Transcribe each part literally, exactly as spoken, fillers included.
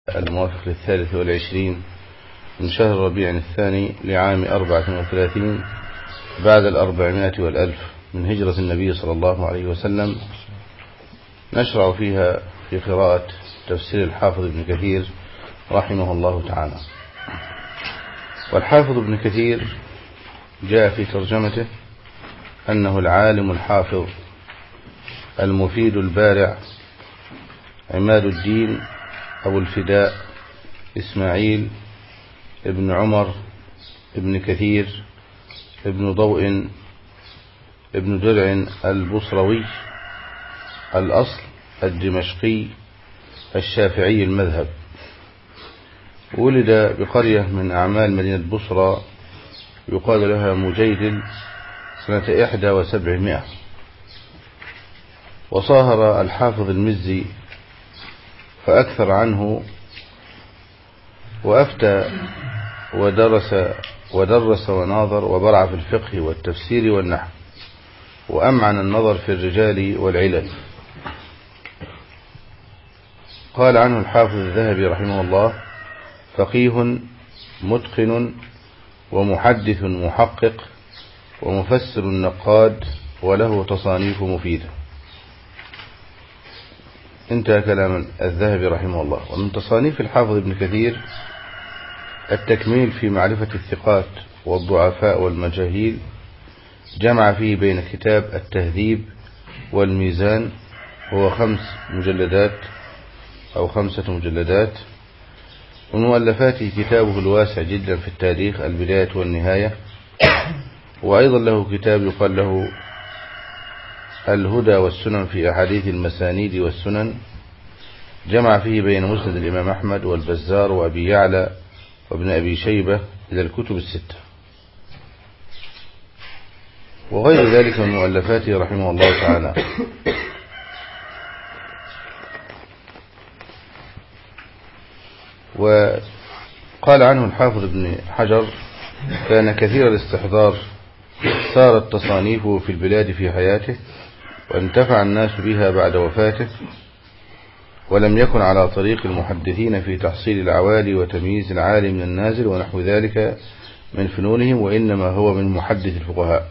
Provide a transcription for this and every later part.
الموافق للثالث والعشرين من شهر ربيع الثاني لعام أربعة وثلاثين بعد الأربعمائة والألف من هجرة النبي صلى الله عليه وسلم، نشرع فيها في قراءة تفسير الحافظ ابن كثير رحمه الله تعالى. والحافظ ابن كثير جاء في ترجمته أنه العالم الحافظ المفيد البارع عماد الدين أبو الفداء إسماعيل ابن عمر ابن كثير ابن ضوء ابن درع البصروي الأصل الدمشقي الشافعي المذهب. ولد بقرية من أعمال مدينة بصرى يقال لها مجيدل سنة إحدى وسبعمائة. وصاهر الحافظ المزي فأكثر عنه، وأفتى ودرس ودرس وناظر وبرع في الفقه والتفسير والنحو، وأمعن النظر في الرجال والعلل. قال عنه الحافظ الذهبي رحمه الله: فقيه متقن ومحدث محقق ومفسر نقاد وله تصانيف مفيدة. انتهى كلام الذهبي رحمه الله. ومن تصانيف الحافظ ابن كثير التكميل في معرفة الثقات والضعفاء والمجاهيل، جمع فيه بين كتاب التهذيب والميزان، وهو خمس مجلدات أو خمسة مجلدات. ومؤلفاته كتابه الواسع جدا في التاريخ البداية والنهاية، وأيضا له كتاب يقال له الهدى والسنن في أحاديث المسانيد والسنن، جمع فيه بين مسند الإمام أحمد والبزار وأبي يعلى وابن أبي شيبة إلى الكتب الستة، وغير ذلك من مؤلفاته رحمه الله تعالى. وقال عنه الحافظ ابن حجر: كان كثير الاستحضار، سارت تصانيفه في البلاد في حياته، وانتفع الناس بها بعد وفاته، ولم يكن على طريق المحدثين في تحصيل العوالي وتمييز العالي من النازل ونحو ذلك من فنونهم، وإنما هو من محدث الفقهاء.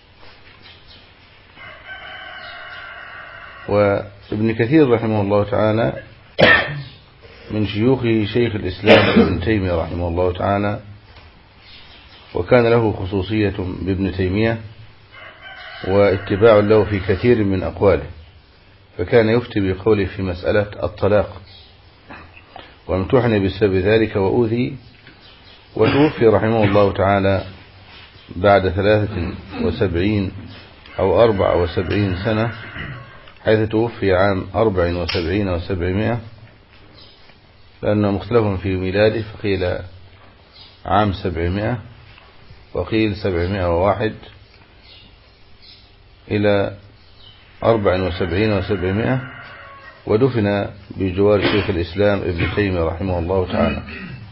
وابن كثير رحمه الله تعالى من شيوخه شيخ الإسلام ابن تيمية رحمه الله تعالى، وكان له خصوصية بابن تيمية واتباع له في كثير من أقواله، فكان يفتي بقوله في مسألة الطلاق، وامتحن بسبب ذلك وأوذي، وتوفي رحمه الله تعالى بعد ثلاثة وسبعين أو أربع وسبعين سنة، حيث توفي عام أربع وسبعين وسبعمائة، لأنه مختلف في ميلاده، فقيل عام سبعمائة وقيل سبعمائة وواحد إلى أربع وسبعين وسبعمائة، ودفن بجوار شيخ الإسلام ابن تيمية رحمه الله تعالى.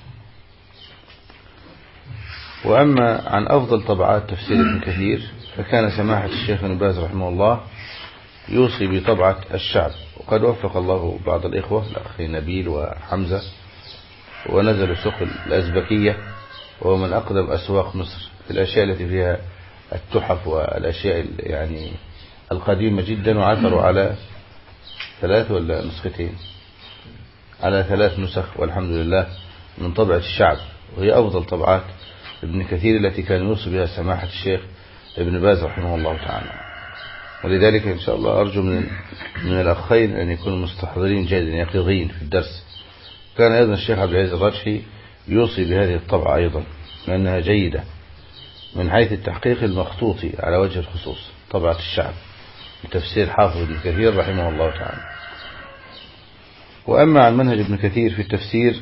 وأما عن أفضل طبعات تفسير ابن كثير، فكان سماحة الشيخ ابن باز رحمه الله يوصي بطبعة الشعب، وقد وفق الله بعض الإخوة الأخ نبيل وحمزة، ونزل سوق الأزبكية، وهو من أقدم أسواق مصر في الأشياء التي فيها التحف والأشياء يعني القديمة جدا، وعثروا على ثلاث ولا نسختين على ثلاث نسخ والحمد لله من طبعة الشعب، وهي أفضل طبعات ابن كثير التي كان يوصي بها سماحة الشيخ ابن باز رحمه الله تعالى. ولذلك إن شاء الله أرجو من من الأخين أن يكونوا مستحضرين جيدا يقظين في الدرس. كان أيضا الشيخ عبد العزيز الرجحي يوصي بهذه الطبعة أيضا، لأنها جيدة من حيث التحقيق المخطوطي على وجه الخصوص، طبعة الشعب لتفسير حافظ ابن كثير رحمه الله تعالى. وأما عن منهج ابن كثير في التفسير،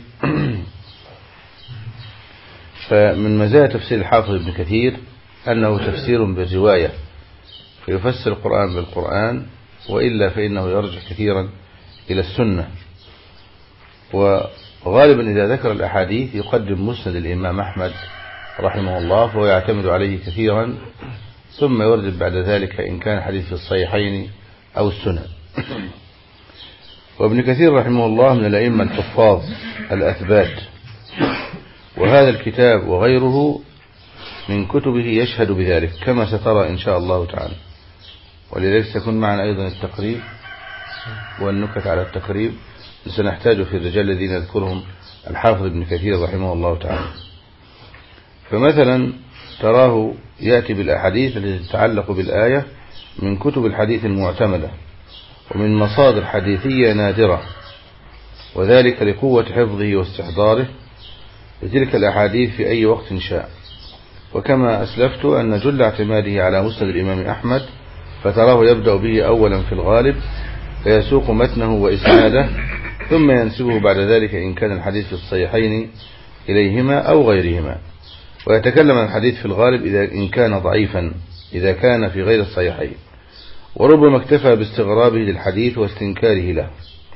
فمن مزايا تفسير الحافظ ابن كثير أنه تفسير بالرواية، فيفسر القرآن بالقرآن، وإلا فإنه يرجع كثيرا إلى السنة. وغالبا إذا ذكر الأحاديث يقدم مسند الإمام أحمد رحمه الله، فهو يعتمد عليه كثيرا، ثم يورد بعد ذلك إن كان حديث في الصحيحين أو السنن. وابن كثير رحمه الله من الأئمة الحفاظ الأثبات، وهذا الكتاب وغيره من كتبه يشهد بذلك كما سترى إن شاء الله تعالى. ولذلك سيكون معنا أيضا التقريب والنكت على التقريب، سنحتاج في الرجال الذين يذكرهم الحافظ ابن كثير رحمه الله تعالى. فمثلا تراه يأتي بالأحاديث التي تتعلق بالآية من كتب الحديث المعتمدة ومن مصادر حديثية نادرة، وذلك لقوة حفظه واستحضاره لتلك الأحاديث في أي وقت شاء. وكما أسلفت أن جل اعتماده على مسند الإمام أحمد، فتراه يبدأ به أولا في الغالب فيسوق متنه وإسناده، ثم ينسبه بعد ذلك إن كان الحديث في الصحيحين إليهما أو غيرهما، ويتكلم عن الحديث في الغالب إذا إن كان ضعيفا إذا كان في غير الصحيحين، وربما اكتفى باستغرابه للحديث واستنكاره له.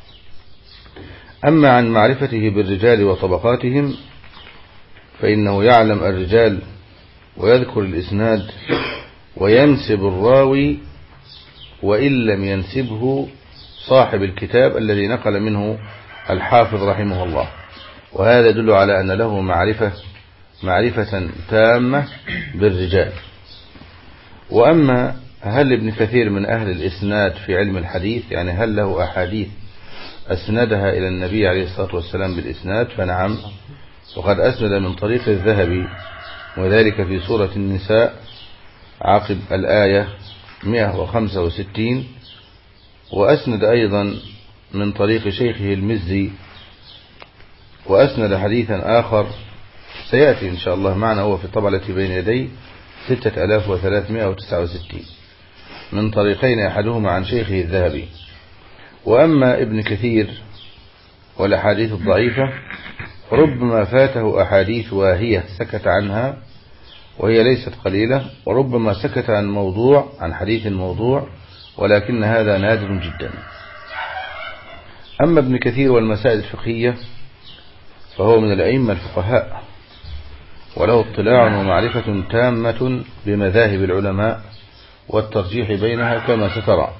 أما عن معرفته بالرجال وطبقاتهم فإنه يعلم الرجال ويذكر الإسناد وينسب الراوي وإن لم ينسبه صاحب الكتاب الذي نقل منه الحافظ رحمه الله، وهذا يدل على أن له معرفة معرفة تامة بالرجال. وأما هل ابن كثير من أهل الإسناد في علم الحديث، يعني هل له أحاديث أسندها إلى النبي عليه الصلاة والسلام بالإسناد؟ فنعم، وقد أسند من طريق الذهبي، وذلك في سورة النساء عقب الآية مئة وخمسة وستين، وأسند أيضا من طريق شيخه المزي، وأسند حديثا آخر سيأتي إن شاء الله معنا هو في الطبعة التي بين يدي ستة آلاف وثلاثمائة وتسعة وستين من طريقين، أحدهما عن شيخه الذهبي. وأما ابن كثير والأحاديث الضعيفة ربما فاته أحاديث واهية سكت عنها وهي ليست قليلة، وربما سكت عن موضوع عن حديث موضوع، ولكن هذا نادر جدا. أما ابن كثير والمسائل الفقهية فهو من الأئمة الفقهاء، وله اطلاع ومعرفة تامة بمذاهب العلماء والترجيح بينها كما سترى.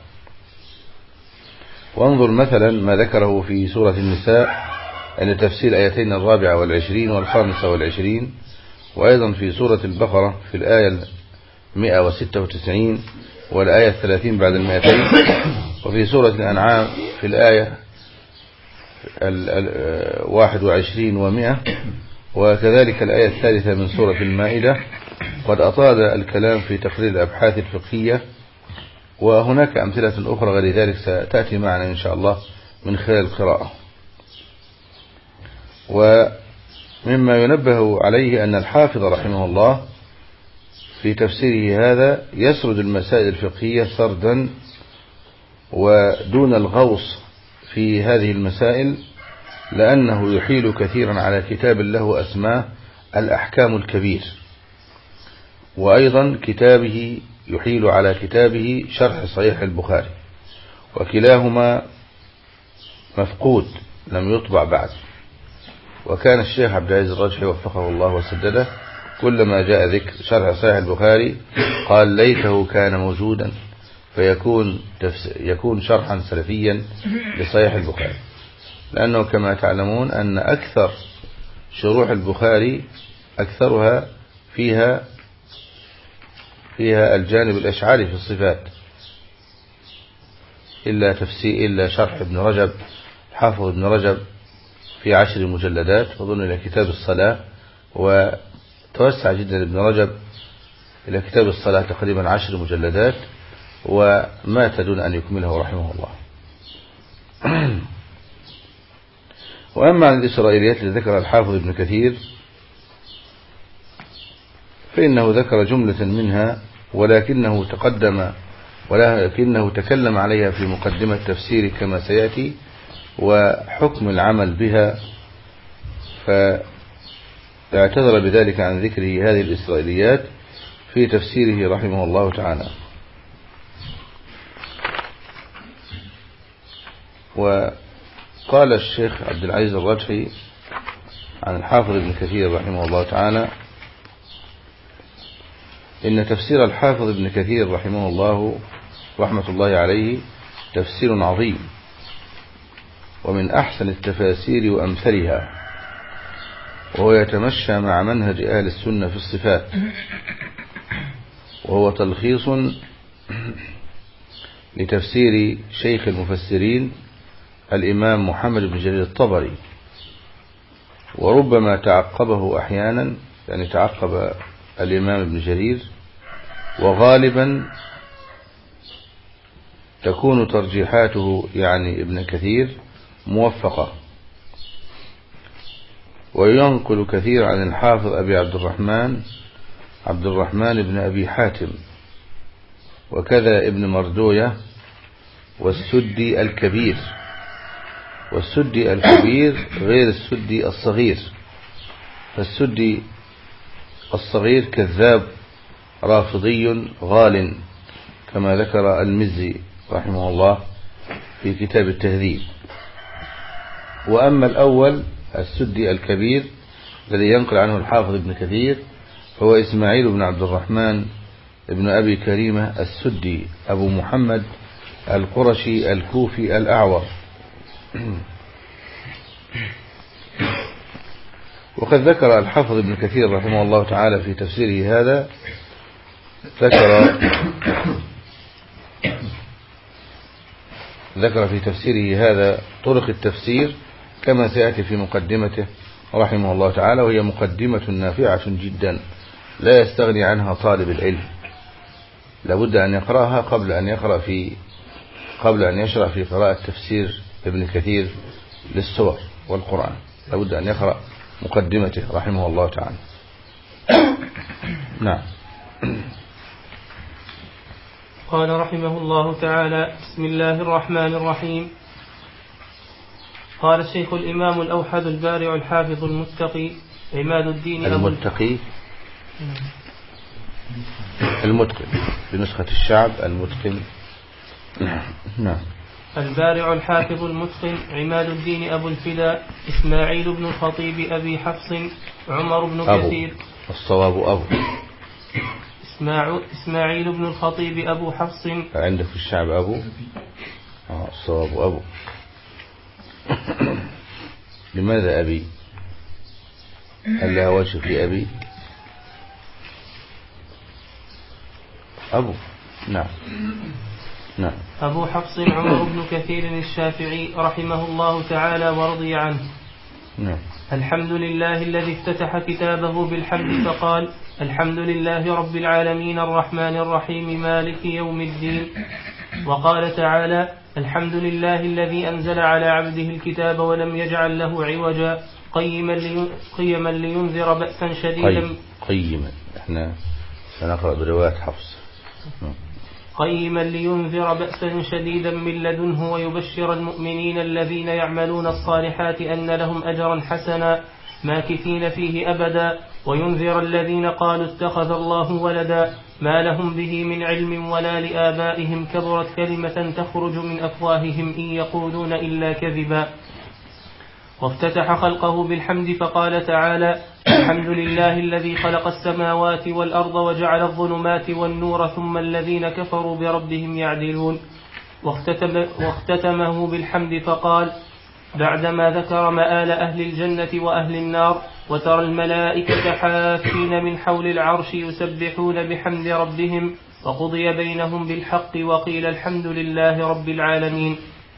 وانظر مثلا ما ذكره في سورة النساء أن تفسير آيتين الرابعة والعشرين والخامسة والعشرين، وأيضا في سورة البقرة في الآية مئة وستة وتسعين والآية الثلاثين بعد المئتين، وفي سورة الأنعام في الآية الواحد وعشرين ومئة، وكذلك الآية الثالثة من سورة المائدة. قد أطال الكلام في تقرير الأبحاث الفقهية، وهناك أمثلة أخرى غير ذلك ستأتي معنا إن شاء الله من خلال القراءة. ومما ينبه عليه أن الحافظ رحمه الله في تفسيره هذا يسرد المسائل الفقهية سردا ودون الغوص في هذه المسائل، لأنه يحيل كثيرا على كتاب له أسماه الأحكام الكبير، وأيضا كتابه يحيل على كتابه شرح صحيح البخاري، وكلاهما مفقود لم يطبع بعد. وكان الشيخ عبد العزيز الرجحي وفقه الله وسدده كلما جاء ذكر شرح صحيح البخاري قال ليته كان موجودا فيكون يكون شرحا سلفيا لصحيح البخاري، لأنه كما تعلمون أن أكثر شروح البخاري أكثرها فيها فيها الجانب الأشعري في الصفات، إلا تفسير إلا شرح ابن رجب حافظ ابن رجب في عشر مجلدات أظن إلى كتاب الصلاة، وتوسع جدا ابن رجب إلى كتاب الصلاة تقريبا عشر مجلدات، ومات دون أن يكمله رحمه الله. وأما عن الإسرائيليات التي ذكر الحافظ ابن كثير فإنه ذكر جملة منها، ولكنه تقدم ولكنه تكلم عليها في مقدمة تفسير كما سيأتي، وحكم العمل بها، فاعتذر بذلك عن ذكره هذه الإسرائيليات في تفسيره رحمه الله تعالى. وقال الشيخ عبد العزيز الرجحي عن الحافظ ابن كثير رحمه الله تعالى إن تفسير الحافظ ابن كثير رحمه الله رحمة الله عليه تفسير عظيم، ومن أحسن التفاسير وأمثلها، وهو يتمشى مع منهج أهل السنة في الصفات، وهو تلخيص لتفسير شيخ المفسرين الإمام محمد بن جرير الطبري، وربما تعقبه أحيانا، يعني تعقب الإمام ابن جرير، وغالبا تكون ترجيحاته يعني ابن كثير موفقة، وينقل كثير عن الحافظ أبي عبد الرحمن عبد الرحمن بن أبي حاتم، وكذا ابن مردوية والسدي الكبير. والسدي الكبير غير السدي الصغير، فالسدي الصغير كذاب رافضي غال كما ذكر المزي رحمه الله في كتاب التهذيب. وأما الأول السدي الكبير الذي ينقل عنه الحافظ ابن كثير هو إسماعيل بن عبد الرحمن ابن أبي كريمة السدي أبو محمد القرشي الكوفي الأعور. وقد ذكر الحافظ ابن كثير رحمه الله تعالى في تفسيره هذا ذكر ذكر في تفسيره هذا طرق التفسير كما سيأتي في مقدمته رحمه الله تعالى، وهي مقدمة نافعة جدا لا يستغني عنها طالب العلم، لابد أن يقرأها قبل أن يقرأ في قبل أن يشرع في قراءة تفسير ابن كثير للسور والقرآن، لابد أن يقرأ مقدمته رحمه الله تعالى. نعم. قال رحمه الله تعالى: بسم الله الرحمن الرحيم. قال الشيخ الإمام الأوحد البارع الحافظ المتقي عماد الدين المتقي المتقن بنسخة الشعب المتقن. نعم. البارع الحافظ المتقن عماد الدين أبو الفداء إسماعيل بن الخطيب أبي حفص عمر بن أبو. كثير. الصواب أبو. إسماعيل بن الخطيب أبو حفص. عندك في الشعب أبو. آه الصواب أبو. لماذا أبي؟ هل لها وجه في أبي؟ أبو. نعم. نعم. أبو حفص عمر بن كثير الشافعي رحمه الله تعالى ورضي عنه. نعم. الحمد لله الذي افتتح كتابه بالحمد فقال: الحمد لله رب العالمين الرحمن الرحيم مالك يوم الدين. وقال تعالى: الحمد لله الذي أنزل على عبده الكتاب ولم يجعل له عوجا قيما, لي... قيما لينذر بأسا شديدا. قيما احنا سنقرأ برواية حفص. قيما لينذر بأسا شديدا من لدنه ويبشر المؤمنين الذين يعملون الصالحات أن لهم أجرا حسنا ماكثين فيه أبدا وينذر الذين قالوا اتخذ الله ولدا ما لهم به من علم ولا لآبائهم كبرت كلمة تخرج من أفواههم إن يقولون إلا كذبا. وافتتح خلقه بالحمد فقال تعالى: الحمد لله الذي خلق السماوات والأرض وجعل الظلمات والنور ثم الذين كفروا بربهم يعدلون. واختتم واختتمه بالحمد فقال بعدما ذكر مآل أهل الجنة وأهل النار: وترى الملائكة حافين من حول العرش يسبحون بحمد ربهم وقضي بينهم بالحق وقيل الحمد لله رب العالمين.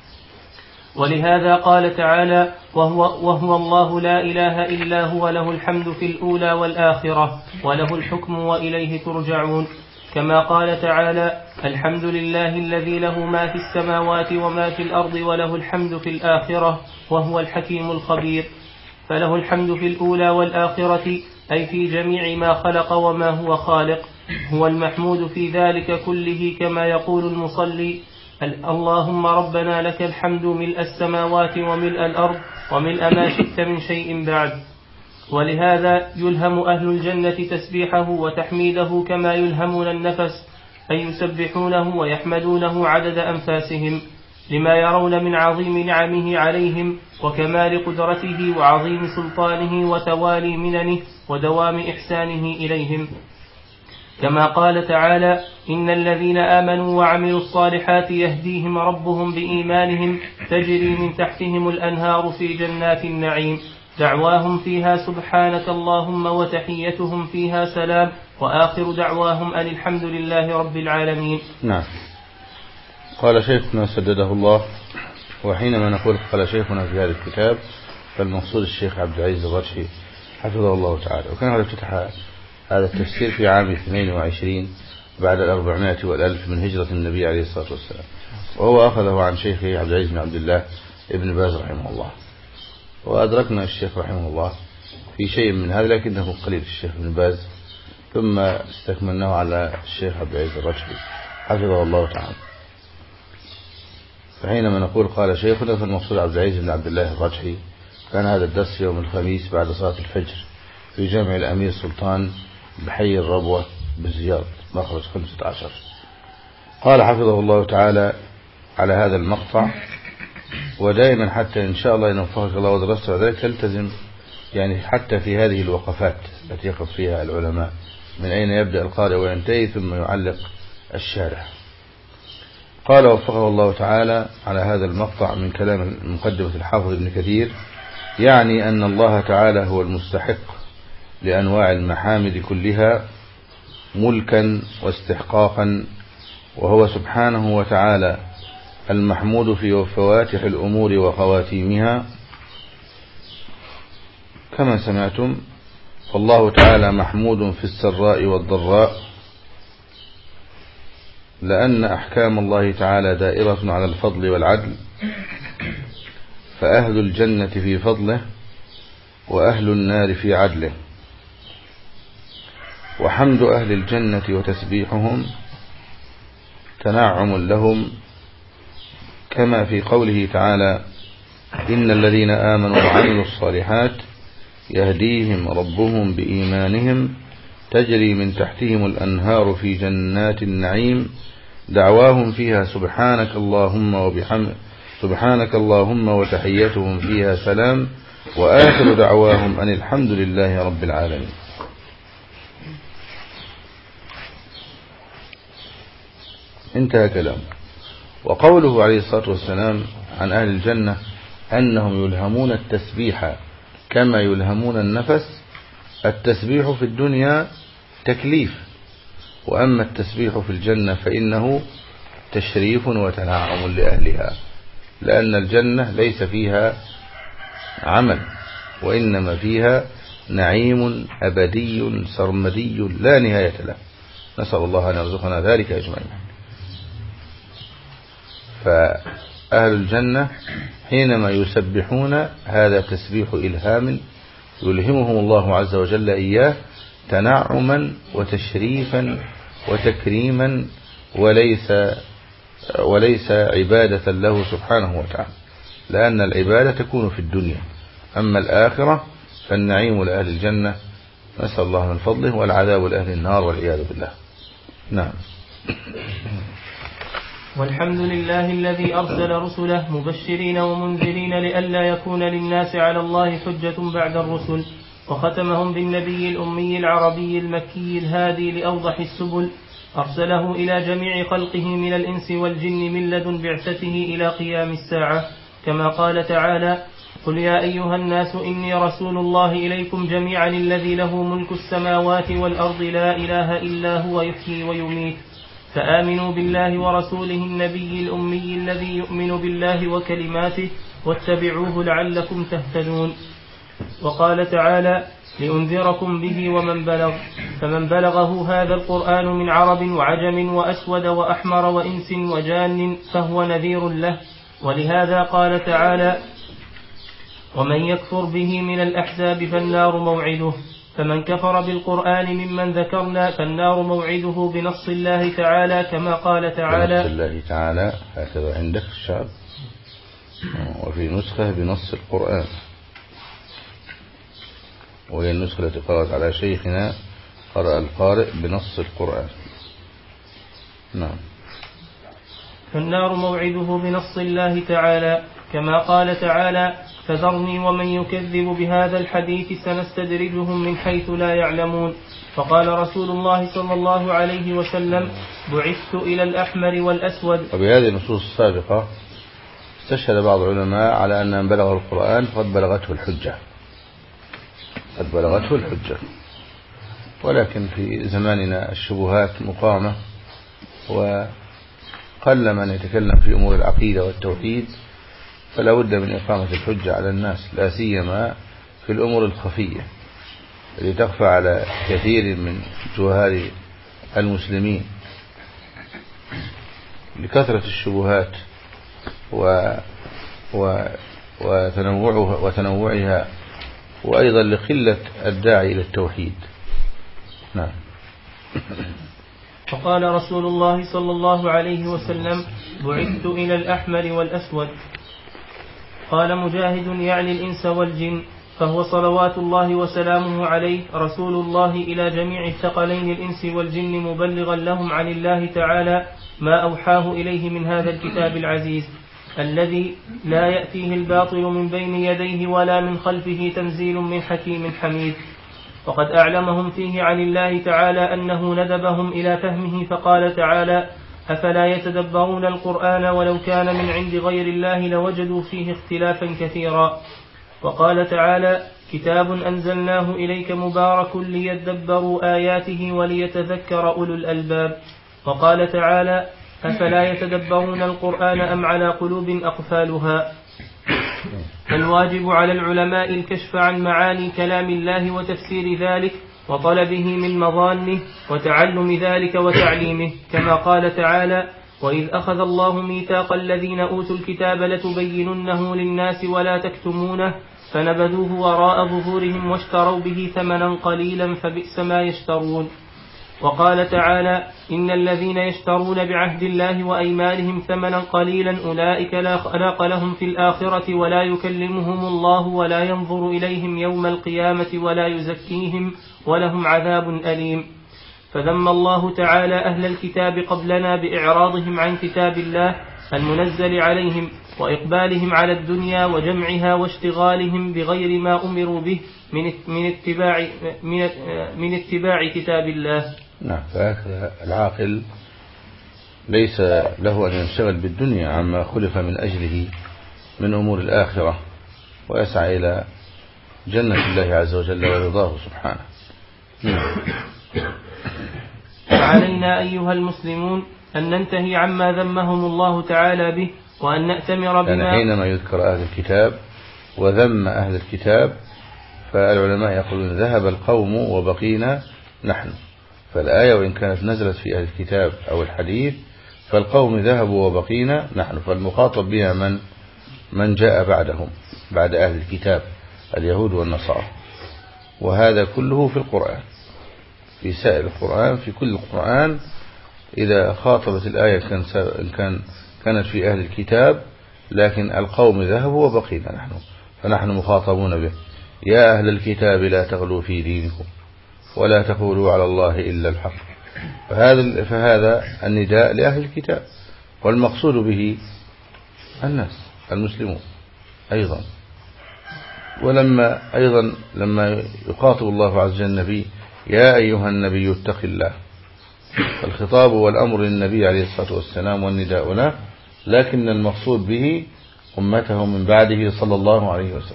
ولهذا قال تعالى: وهو, وهو الله لا إله إلا هو له الحمد في الأولى والآخرة وله الحكم وإليه ترجعون. كما قال تعالى: الحمد لله الذي له ما في السماوات وما في الأرض وله الحمد في الآخرة وهو الحكيم الخبير. فله الحمد في الأولى والآخرة أي في جميع ما خلق وما هو خالق، هو المحمود في ذلك كله كما يقول المصلي: اللهم ربنا لك الحمد ملء السماوات وملء الأرض وملء ما شئت من شيء بعد. ولهذا يلهم أهل الجنة تسبيحه وتحميده كما يلهمون النفس، أي يسبحونه ويحمدونه عدد أنفاسهم لما يرون من عظيم نعمه عليهم وكمال قدرته وعظيم سلطانه وتوالي مننه ودوام إحسانه إليهم. كما قال تعالى: إن الذين آمنوا وعملوا الصالحات يهديهم ربهم بإيمانهم تجري من تحتهم الأنهار في جنات النعيم دعواهم فيها سبحانك اللهم وتحيتهم فيها سلام وآخر دعواهم أن الحمد لله رب العالمين. نعم. قال شيخنا سدده الله، وحينما نقول قال شيخنا في هذا الكتاب فالمقصود الشيخ عبد العزيز الرجحي حفظه الله تعالى، وكان قد افتتح هذا التفسير في عام اثنين وعشرين بعد الأربعمائة والألف من هجرة النبي عليه الصلاة والسلام، وهو أخذه عن شيخه عبد العزيز بن عبد الله ابن باز رحمه الله، وأدركنا الشيخ رحمه الله في شيء من هذا لكنه قليل الشيخ ابن باز، ثم استكملناه على الشيخ عبد العزيز الرجحي حفظه الله تعالى. فحينما نقول قال شيخنا فالمقصود عبد العزيز بن عبد الله الرجحي. كان هذا الدرس يوم الخميس بعد صلاة الفجر في جامع الأمير سلطان بحي الربوة بالزيارة مخرج خمسة عشر. قال حفظه الله تعالى على هذا المقطع: ودائما حتى إن شاء الله إن وفقك الله ودرست ذلك تلتزم يعني حتى في هذه الوقفات التي يقف فيها العلماء من أين يبدأ القارئ وينتهي ثم يعلق الشارح. قال وفقه الله تعالى على هذا المقطع من كلام مقدمة الحافظ ابن كثير: يعني أن الله تعالى هو المستحق لأنواع المحامد كلها ملكا واستحقاقا، وهو سبحانه وتعالى المحمود في فواتح الأمور وخواتيمها كما سمعتم. فالله تعالى محمود في السراء والضراء، لأن أحكام الله تعالى دائرة على الفضل والعدل، فأهل الجنة في فضله وأهل النار في عدله. وحمد أهل الجنة وتسبيحهم تنعم لهم، كما في قوله تعالى: إن الذين آمنوا وعملوا الصالحات يهديهم ربهم بإيمانهم تجري من تحتهم الأنهار في جنات النعيم دعواهم فيها سبحانك اللهم وبحمد سبحانك اللهم وتحيتهم فيها سلام وآخر دعواهم أن الحمد لله رب العالمين. انتهى كلام. وقوله عليه الصلاة والسلام عن أهل الجنة أنهم يلهمون التسبيح كما يلهمون النفس. التسبيح في الدنيا تكليف، وأما التسبيح في الجنة فإنه تشريف وتنعم لأهلها، لأن الجنة ليس فيها عمل، وإنما فيها نعيم أبدي سرمدي لا نهاية له، نسأل الله أن يرزقنا ذلك أجمعين. فأهل الجنة حينما يسبحون هذا تسبيح إلهام يلهمهم الله عز وجل إياه تنعما وتشريفا وتكريما، وليس وليس عبادة له سبحانه وتعالى، لأن العبادة تكون في الدنيا، أما الآخرة فالنعيم لأهل الجنة نسأل الله من فضله، والعذاب لأهل النار والعياذ بالله. نعم. والحمد لله الذي أرسل رسله مبشرين ومنذرين لئلا يكون للناس على الله حجة بعد الرسل، وختمهم بالنبي الأمي العربي المكي الهادي لأوضح السبل، أرسله إلى جميع خلقه من الإنس والجن من لدن بعثته إلى قيام الساعة، كما قال تعالى: قل يا أيها الناس إني رسول الله إليكم جميعا الذي له ملك السماوات والأرض لا إله إلا هو يحيي ويميت، فآمنوا بالله ورسوله النبي الأمي الذي يؤمن بالله وكلماته واتبعوه لعلكم تهتدون. وقال تعالى: لأنذركم به ومن بلغ، فمن بلغه هذا القرآن من عرب وعجم وأسود وأحمر وإنس وجان فهو نذير له. ولهذا قال تعالى: ومن يكفر به من الأحزاب فالنار موعده، فمن كفر بالقرآن ممن ذكرنا فالنار موعده بنص الله تعالى، كما قال تعالى: بنص الله تعالى هكذا عندك الشعب، وفي نسخة بنص القرآن، وهي النسخة التي قرأت على شيخنا قرأ القارئ بنص القرآن. نعم. فالنار موعده بنص الله تعالى، كما قال تعالى: فذرني ومن يكذب بهذا الحديث سنستدرجهم من حيث لا يعلمون. فقال رسول الله صلى الله عليه وسلم: بعثت إلى الأحمر والأسود. وبهذه النصوص السابقة استشهد بعض العلماء على أن من بلغ القرآن فقد بلغته الحجة، قد بلغته الحجة. ولكن في زماننا الشبهات مقامة، وقل من يتكلم في أمور العقيدة والتوحيد، فلا بد من إقامة الحجة على الناس، لا سيما في الأمور الخفية التي تخفى على كثير من جهال المسلمين لكثرة الشبهات و و وتنوعها, وتنوعها وأيضا لقلة الداعي إلى التوحيد. نعم. فقال رسول الله صلى الله عليه وسلم: بعثت إلى الأحمر والأسود. قال مجاهد: يعني الإنس والجن، فهو صلوات الله وسلامه عليه رسول الله إلى جميع الثقلين الإنس والجن، مبلغا لهم عن الله تعالى ما أوحاه إليه من هذا الكتاب العزيز الذي لا يأتيه الباطل من بين يديه ولا من خلفه، تنزيل من حكيم حميد. وقد أعلمهم فيه عن الله تعالى أنه ندبهم إلى فهمه، فقال تعالى: أفلا يتدبرون القرآن ولو كان من عند غير الله لوجدوا فيه اختلافا كثيرا. وقال تعالى: كتاب أنزلناه إليك مبارك ليدبروا آياته وليتذكر أولو الألباب. وقال تعالى: أفلا يتدبرون القرآن أم على قلوب أقفالها. فالواجب على العلماء الكشف عن معاني كلام الله وتفسير ذلك وطلبه من مظانه وتعلم ذلك وتعليمه، كما قال تعالى: وإذ أخذ الله ميثاق الذين أوتوا الكتاب لتبيننه للناس ولا تكتمونه فنبذوه وراء ظهورهم واشتروا به ثمنا قليلا فبئس ما يشترون. وقال تعالى: إن الذين يشترون بعهد الله وأيمانهم ثمنا قليلا أولئك لا خلاق لهم في الآخرة ولا يكلمهم الله ولا ينظر إليهم يوم القيامة ولا يزكيهم ولهم عذاب أليم. فذم الله تعالى أهل الكتاب قبلنا بإعراضهم عن كتاب الله المنزل عليهم وإقبالهم على الدنيا وجمعها واشتغالهم بغير ما أمروا به من اتباع من من اتباع كتاب الله. نعم. فهكذا العاقل ليس له أن ينشغل بالدنيا عما خلق من أجله من أمور الآخرة، ويسعى إلى جنة الله عز وجل ورضاه سبحانه. نعم. فعلينا أيها المسلمون أن ننتهي عما ذمهم الله تعالى به، وأن نأتمر بما يعني حينما يذكر أهل الكتاب وذم أهل الكتاب فالعلماء يقولون ذهب القوم وبقينا نحن. فالآية وإن كانت نزلت في أهل الكتاب أو الحديث فالقوم ذهبوا وبقينا نحن، فالمخاطب بها من من جاء بعدهم بعد أهل الكتاب اليهود والنصارى. وهذا كله في القرآن، في سائر القرآن، في كل القرآن إذا خاطبت الآية كان كان كانت في أهل الكتاب، لكن القوم ذهبوا وبقينا نحن، فنحن مخاطبون به: يا أهل الكتاب لا تغلوا في دينكم ولا تقولوا على الله إلا الحق. فهذا فهذا النداء لأهل الكتاب، والمقصود به الناس المسلمون أيضا. ولما أيضا لما يخاطب الله عز وجل النبي: يا أيها النبي اتق الله، الخطاب والأمر للنبي عليه الصلاة والسلام والنداء له، لكن المقصود به أمته من بعده صلى الله عليه وسلم.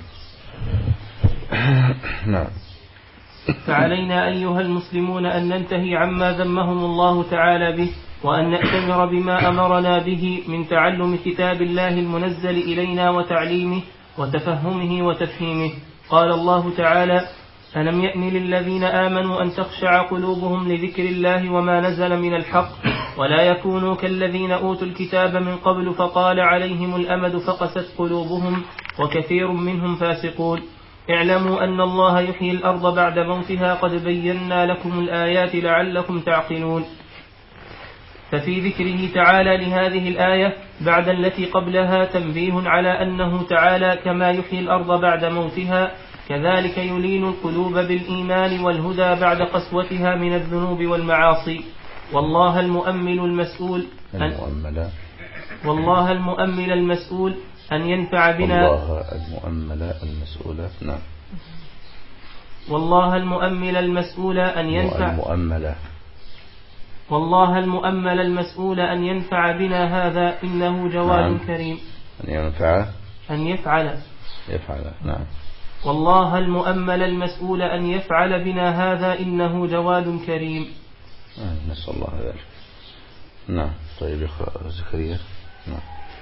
نعم. فعلينا أيها المسلمون أن ننتهي عما ذمهم الله تعالى به، وأن نأتمر بما أمرنا به من تعلم كتاب الله المنزل إلينا وتعليمه وتفهمه وتفهيمه. قال الله تعالى: ألم يأن للذين آمنوا أن تخشع قلوبهم لذكر الله وما نزل من الحق ولا يكونوا كالذين أوتوا الكتاب من قبل فطال عليهم الأمد فقست قلوبهم وكثير منهم فاسقون. اعلموا أن الله يحيي الأرض بعد موتها قد بينا لكم الآيات لعلكم تعقلون. ففي ذكره تعالى لهذه الآية بعد التي قبلها تنبيه على أنه تعالى كما يحيي الأرض بعد موتها كذلك يلين القلوب بالإيمان والهدى بعد قسوتها من الذنوب والمعاصي. والله المؤمل المسؤول أن والله المؤمل المسؤول أن ينفع بنا الله المؤمل المسؤول. نعم. والله المؤمل المسؤول أن ينفع المؤملة والله المؤمل المسؤول أن ينفع بنا هذا إنه جواد نعم. كريم. أن ينفع أن يفعل يفعل نعم. والله المؤمل المسؤول أن يفعل بنا هذا إنه جواد كريم. نسأل الله ذلك. نعم. طيب يا زكريا. نعم.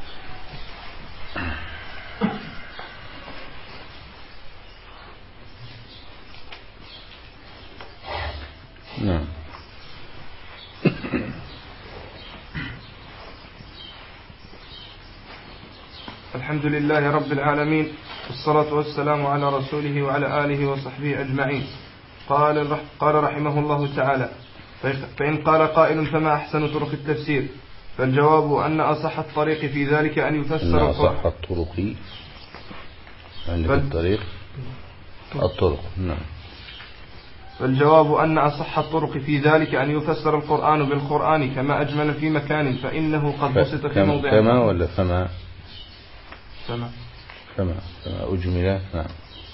نعم. الحمد لله رب العالمين، والصلاة والسلام على رسوله وعلى آله وصحبه أجمعين. قال قال رحمه الله تعالى: فإن قال قائل فما أحسن طرق التفسير؟ فالجواب أن أصح الطريق في ذلك أن يفسر أن أصح الطرق عندك الطريق الطرق نعم. فالجواب أن أصح الطرق في ذلك أن يفسر القرآن بالقرآن كما أجمل في مكان، فإنه قد بسط في موضع كما ولا فما فما فما فما أجمل نعم.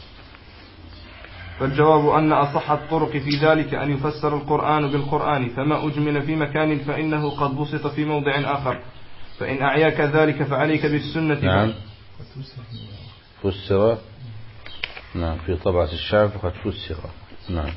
فالجواب أن أصح الطرق في ذلك أن يفسر القرآن بالقرآن فما أجمل في مكان، فإنه قد بسط في موضع آخر. فإن أعياك ذلك فعليك بالسنة. نعم. فسر نعم في طبعة الشعب قد فسر نعم.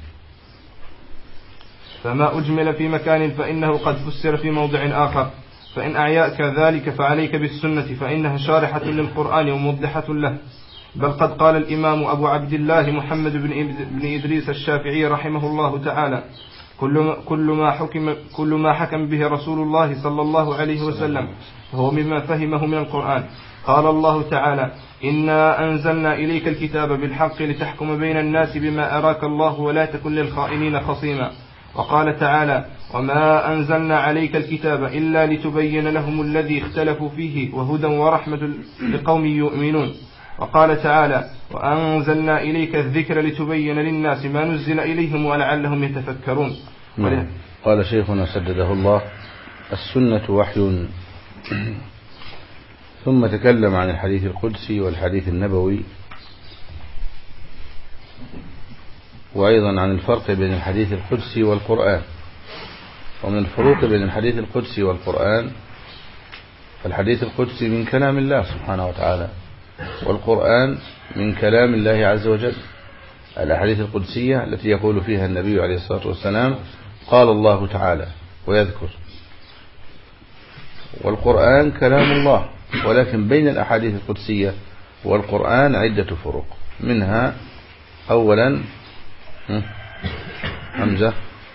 فما أجمل في مكان فإنه قد فسر في موضع آخر. فإن أعياك ذلك فعليك بالسنة، فإنها شارحة للقرآن وموضحة له. بل قد قال الإمام أبو عبد الله محمد بن إدريس الشافعي رحمه الله تعالى: كل كل ما حكم كل ما حكم به رسول الله صلى الله عليه وسلم فهو مما فهمه من القرآن. قال الله تعالى: إنا أنزلنا إليك الكتاب بالحق لتحكم بين الناس بما أراك الله ولا تكن للخائنين خصيما. وقال تعالى: وما أنزلنا عليك الكتاب إلا لتبين لهم الذي اختلفوا فيه وهدى ورحمة لقوم يؤمنون. وقال تعالى: وأنزلنا إليك الذكر لتبين للناس ما نزل إليهم ولعلهم يتفكرون. قال شيخنا سدده الله: السنة وحي. ثم تكلم عن الحديث القدسي والحديث النبوي، وأيضا عن الفرق بين الحديث القدسي والقرآن. ومن الفروق بين الحديث القدسي والقرآن: فالحديث القدسي من كلام الله سبحانه وتعالى، والقرآن من كلام الله عز وجل. الأحاديث القدسية التي يقول فيها النبي عليه الصلاة والسلام: قال الله تعالى، ويذكر. والقرآن كلام الله، ولكن بين الأحاديث القدسية والقرآن عدة فروق. منها أولا حمزة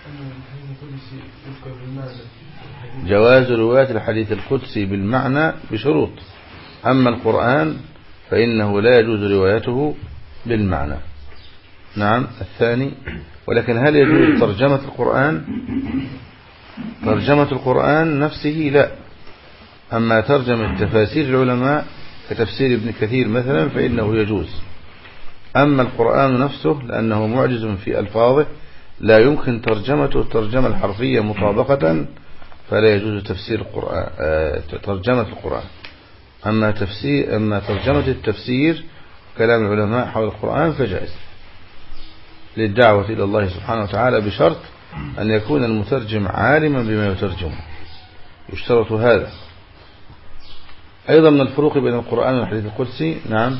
جواز رواية الحديث القدسي بالمعنى بشروط، أما القرآن فإنه لا يجوز روايته بالمعنى. نعم. الثاني: ولكن هل يجوز ترجمة القرآن؟ ترجمة القرآن نفسه لا، أما ترجمة تفاسير العلماء كتفسير ابن كثير مثلا فإنه يجوز. أما القرآن نفسه لأنه معجز في ألفاظه لا يمكن ترجمته الترجمة الحرفية مطابقة، فلا يجوز تفسير القرآن ترجمة القرآن. أما تفسير أما ترجمة التفسير كلام العلماء حول القرآن فجائز للدعوة إلى الله سبحانه وتعالى، بشرط أن يكون المترجم عالما بما يترجمه، يشترط هذا. أيضا من الفروق بين القرآن والحديث القدسي نعم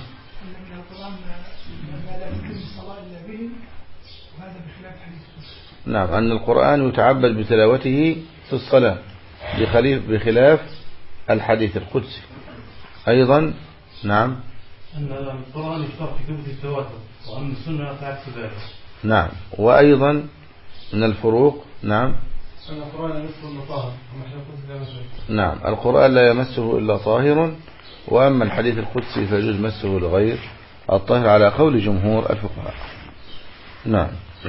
نعم أن القرآن يتعبد بتلاوته في الصلاة بخلاف الحديث القدسي. أيضا نعم أن القرآن يشترط في كتب التواتر، وأن السنة تعكس ذلك. نعم. وأيضا من الفروق نعم أن القرآن يمسه إلا طاهر. نعم القرآن لا يمسه إلا طاهر، وأما الحديث القدسي فيجوز مسه لغير الطاهر على قول جمهور الفقهاء. نعم.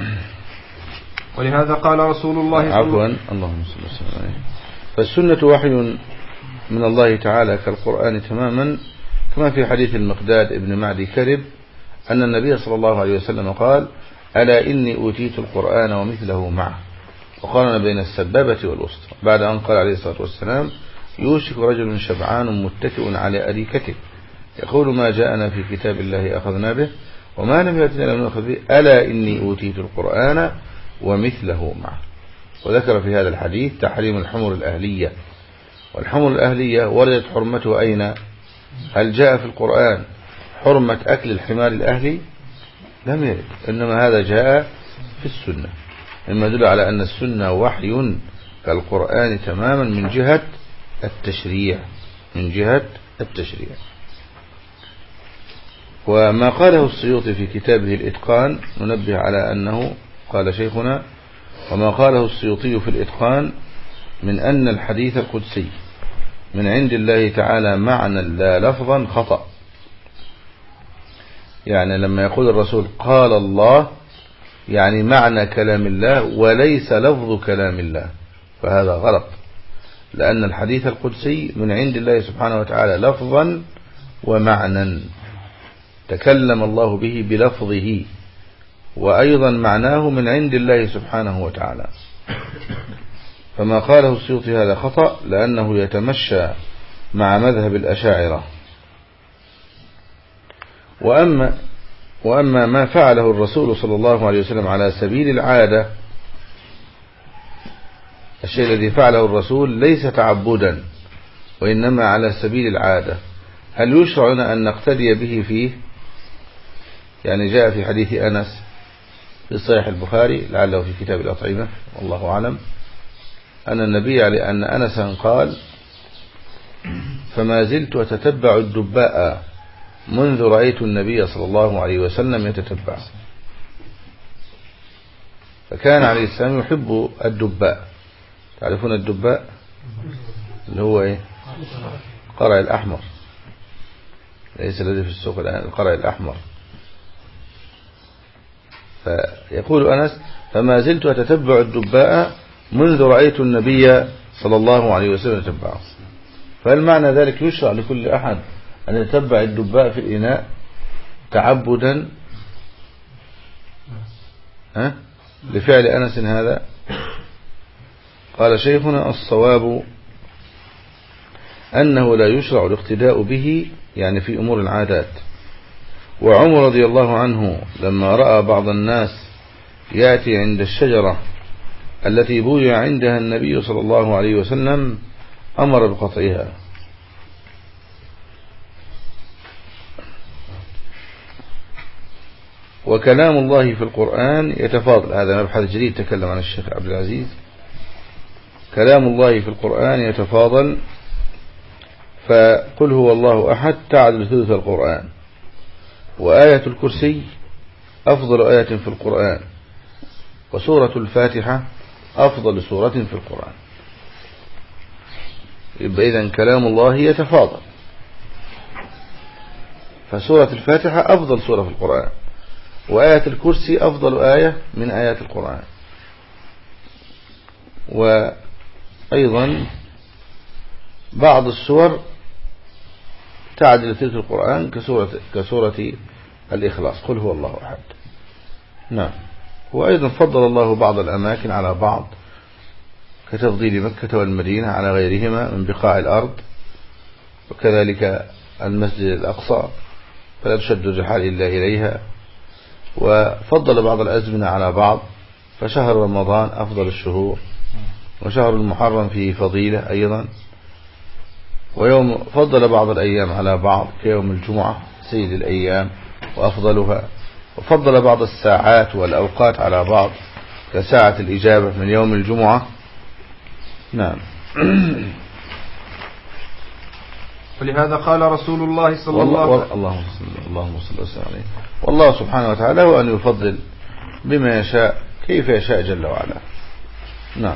ولهذا قال رسول الله صلى عفوا اللهم صل وسلم عليه. فالسنة وحي من الله تعالى كالقرآن تماما، كما في حديث المقداد ابن معدي كرب أن النبي صلى الله عليه وسلم قال: ألا إني أوتيت القرآن ومثله معه، وقارن بين السبابة والوسطى، بعد أن قال عليه الصلاة والسلام: يوشك رجل شبعان متكئ على أريكته يقول: ما جاءنا في كتاب الله أخذنا به وما لم يأتنا لم نأخذ به ألا إني أوتيت القرآن ومثله معه. وذكر في هذا الحديث تحريم الحمر الأهلية، والحمر الأهلية وردت حرمته أين؟ هل جاء في القرآن حرمة أكل الحمار الأهلي؟ لم يرد، إنما هذا جاء في السنة، مما يدل على أن السنة وحي كالقرآن تماما من جهة التشريع من جهة التشريع. وما قاله السيوطي في كتابه الإتقان، ننبه على أنه قال شيخنا: وما قاله السيوطي في الإتقان من أن الحديث القدسي من عند الله تعالى معنى لا لفظا خطأ. يعني لما يقول الرسول قال الله يعني معنى كلام الله وليس لفظ كلام الله، فهذا غلط، لأن الحديث القدسي من عند الله سبحانه وتعالى لفظا ومعنى، تكلم الله به بلفظه، وأيضا معناه من عند الله سبحانه وتعالى. فما قاله السيوطي هذا خطأ، لأنه يتمشى مع مذهب الأشاعرة. وأما, وأما ما فعله الرسول صلى الله عليه وسلم على سبيل العادة، الشيء الذي فعله الرسول ليس تعبدا وإنما على سبيل العادة، هل يشرع لنا أن نقتدي به فيه؟ يعني جاء في حديث أنس في صحيح البخاري لعله في كتاب الأطعمة والله أعلم، أن النبي عليه أن أنسا قال: فما زلت أتتبع الدباء منذ رأيت النبي صلى الله عليه وسلم يتتبع. فكان عليه السلام يحب الدباء. تعرفون الدباء اللي هو إيه؟ القرع الأحمر، ليس الذي في السوق الآن، القرع الأحمر. فيقول أنس: فما زلت أتتبع الدباء منذ رأيت النبي صلى الله عليه وسلم يتبعه. فهل معنى ذلك يشرع لكل أحد أن يتبع الدباء في الإناء تعبدا ها؟ لفعل أنس هذا؟ قال شيخنا: الصواب أنه لا يشرع الاقتداء به، يعني في أمور العادات. وعمر رضي الله عنه لما رأى بعض الناس يأتي عند الشجرة التي بويع عندها النبي صلى الله عليه وسلم أمر بقطعها. وكلام الله في القرآن يتفاضل، هذا مبحث جديد تكلم عن الشيخ عبد العزيز. كلام الله في القرآن يتفاضل، فقل هو الله أحد تعدل ثلث القرآن، وآية الكرسي أفضل آية في القرآن، وسورة الفاتحة أفضل سورة في القرآن. يبقى إذن كلام الله يتفاضل، فسورة الفاتحة أفضل سورة في القرآن، وآية الكرسي أفضل آية من آيات القرآن. وأيضا بعض السور تعدل ثلث القرآن كسورة, كسورة الإخلاص، قل هو الله أحد. نعم. وأيضا فضل الله بعض الأماكن على بعض، كتفضيل مكة والمدينة على غيرهما من بقاع الأرض، وكذلك المسجد الأقصى فلا تشد الرحال إلا إليها. وفضل بعض الأزمنة على بعض، فشهر رمضان أفضل الشهور، وشهر المحرم فيه فضيلة أيضا. ويوم فضل بعض الأيام على بعض كيوم الجمعة سيد الأيام وأفضلها. وفضل بعض الساعات والأوقات على بعض كساعة الإجابة من يوم الجمعة. نعم. ولهذا قال رسول الله صلى الله عليه وسلم: اللهم صل اللهم صل وسلم عليه. والله سبحانه وتعالى هو أن يفضل بما يشاء كيف يشاء جل وعلا. نعم.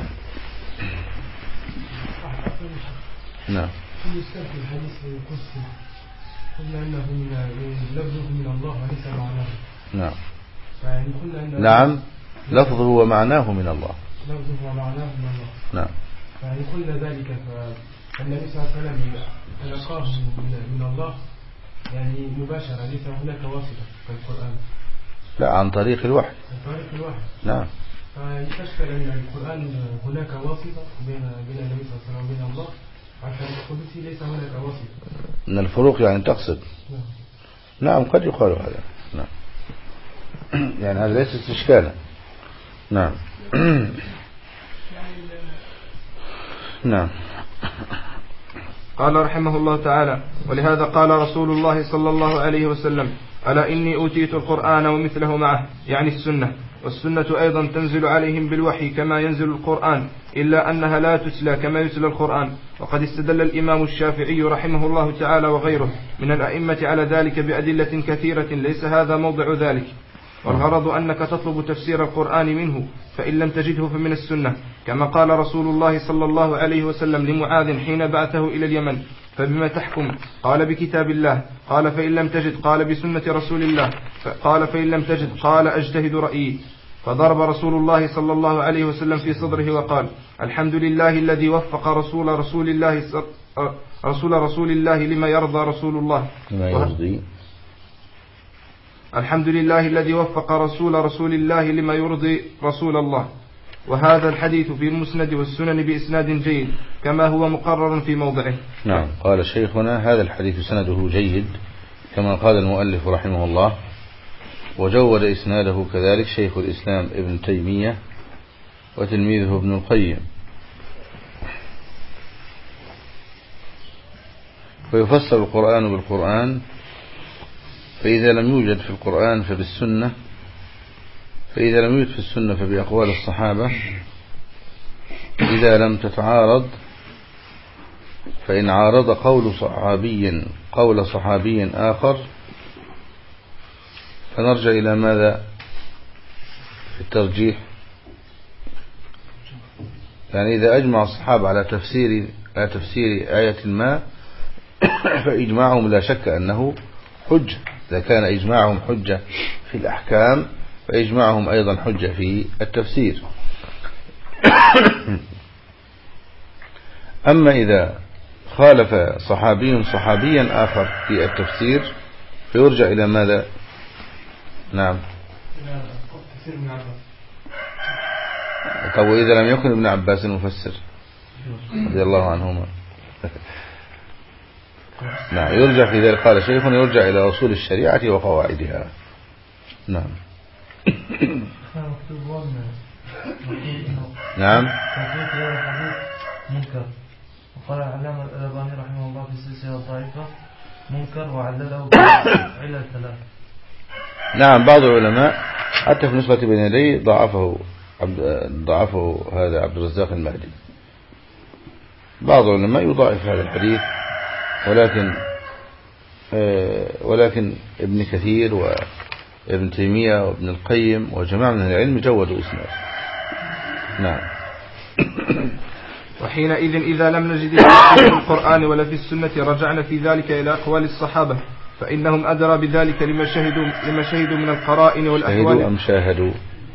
نعم. في الحديث القدسي قلنا أنه من لفظه من الله وليس معناه. نعم. يعني قلنا أنه نعم لفظه ومعناه من الله. لفظه ومعناه من الله. نعم. يعني قلنا ذلك فالنبي صلى الله عليه وسلم تلقاه من الله يعني مباشرة، ليس هناك واسطة كالقرآن. لا، عن طريق الوحي. عن طريق الوحي. نعم. فيشكل أن القرآن هناك واسطة بين بين النبي صلى الله عليه وسلم وبين الله، عشان القدسي ليس هناك واسطة. من الفروق يعني تقصد. نعم. نعم قد يقال هذا. نعم. يعني هذا ليس استشكالا. نعم. نعم. قال رحمه الله تعالى: ولهذا قال رسول الله صلى الله عليه وسلم: ألا إني أوتيت القرآن ومثله معه، يعني السنة، والسنة أيضا تنزل عليهم بالوحي كما ينزل القرآن، إلا أنها لا تتلى كما يتلى القرآن. وقد استدل الإمام الشافعي رحمه الله تعالى وغيره من الأئمة على ذلك بأدلة كثيرة، ليس هذا موضع ذلك. والغرض أنك تطلب تفسير القرآن منه، فإن لم تجده فمن السنة، كما قال رسول الله صلى الله عليه وسلم لمعاذ حين بعثه إلى اليمن: فبما تحكم؟ قال: بكتاب الله. قال: فإن لم تجد؟ قال: بسنة رسول الله. قال: فإن لم تجد؟ قال: أجتهد رأيي. فضرب رسول الله صلى الله عليه وسلم في صدره وقال: الحمد لله الذي وفق رسول رسول الله رسول رسول الله لما يرضى رسول الله لما يرضي الحمد لله الذي وفق رسول رسول الله لما يرضي رسول الله. وهذا الحديث في المسند والسنن بإسناد جيد كما هو مقرر في موضعه. نعم. قال شيخنا: هذا الحديث سنده جيد كما قال المؤلف رحمه الله، وجود إسناده كذلك شيخ الإسلام ابن تيمية وتلميذه ابن القيم. ويفسر القرآن بالقرآن، فإذا لم يوجد في القرآن فبالسنة، فإذا لم يوجد في السنة فبأقوال الصحابة، إذا لم تتعارض، فإن عارض قول صحابي قول صحابي آخر فنرجع إلى ماذا في الترجيح؟ يعني إذا أجمع الصحابة على تفسير على تفسير آية ما فإجماعهم لا شك أنه حجة. إذا كان إجماعهم حجة في الأحكام فإجماعهم أيضا حجة في التفسير. أما إذا خالف صحابي صحابيا آخر في التفسير فيرجع إلى ماذا؟ نعم. طب وإذا لم يكن ابن عباس المفسر رضي الله عنهما؟ نعم، يرجع في ذلك. قال شيخنا: يرجع إلى أصول الشريعة وقواعدها. نعم. نعم. منكر. وقال العلامة الألباني رحمه الله في السلسلة الضعيفة: منكر، وعلله علل ثلاث. نعم. بعض العلماء حتى في نسخة بن يدي ضعفه ضعفه هذا عبد الرزاق المهدي. بعض العلماء يضاعف هذا الحديث، ولكن ولكن ابن كثير وابن تيمية وابن القيم وجماعة من العلم جودوا اسناده. نعم. وحينئذ إذا لم نجد في القرآن ولا في السنة رجعنا في ذلك إلى أقوال الصحابة، فإنهم أدرى بذلك لما شهدوا لما شهدوا من القرائن والأحوال. شهدوا أم شاهدوا؟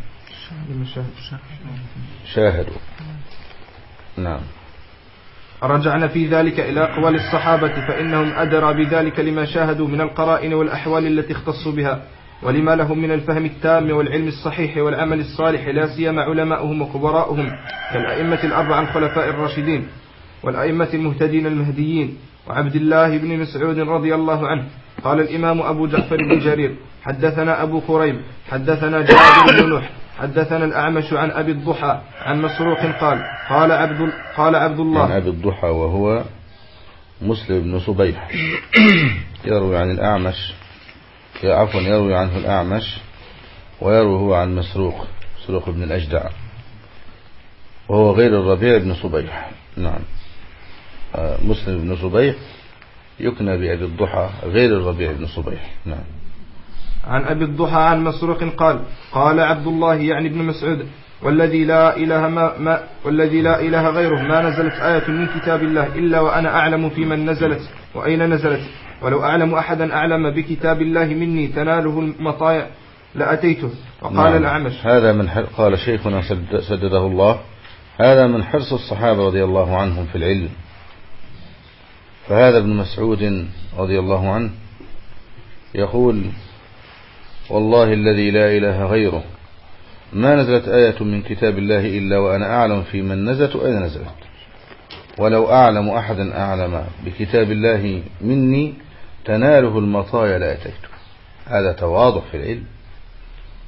شاهدوا. نعم. رجعنا في ذلك إلى أقوال الصحابة، فإنهم أدرى بذلك لما شاهدوا من القرائن والأحوال التي اختصوا بها، ولما لهم من الفهم التام والعلم الصحيح والعمل الصالح، لا سيما علماؤهم وكبراؤهم كالأئمة الأربعة الخلفاء الراشدين والأئمة المهتدين المهديين وعبد الله بن مسعود رضي الله عنه. قال الإمام أبو جعفر بن جرير: حدثنا أبو كريب حدثنا جابر بن نوح حدثنا الأعمش عن أبي الضحى عن مسروق قال: قال عبد قال عبد الله. عن أبي الضحى وهو مسلم بن صبيح، يروي عن الأعمش عفوا يروي عنه الأعمش، ويروي هو عن مسروق مسروق بن الأجدع، وهو غير الربيع بن صبيح. نعم. مسلم بن صبيح يكنى بأبي الضحى غير الربيع بن صبيح. نعم. عن أبي الضحى عن مسروق قال: قال عبد الله يعني ابن مسعود: والذي لا إله ما, ما والذي لا إله غيره ما نزلت آية من كتاب الله إلا وأنا أعلم في من نزلت وأين نزلت، ولو أعلم أحدا أعلم بكتاب الله مني تناله المطايا لأتيته. وقال نعم. الأعمش: هذا من حر... قال شيخنا سدده الله: هذا من حرص الصحابة رضي الله عنهم في العلم. فهذا ابن مسعود رضي الله عنه يقول: والله الذي لا إله غيره ما نزلت آية من كتاب الله إلا وأنا أعلم في من نزلت وأين نزلت، ولو أعلم أحدا أعلم بكتاب الله مني تناله المطايا لأتيته. هذا تواضع في العلم.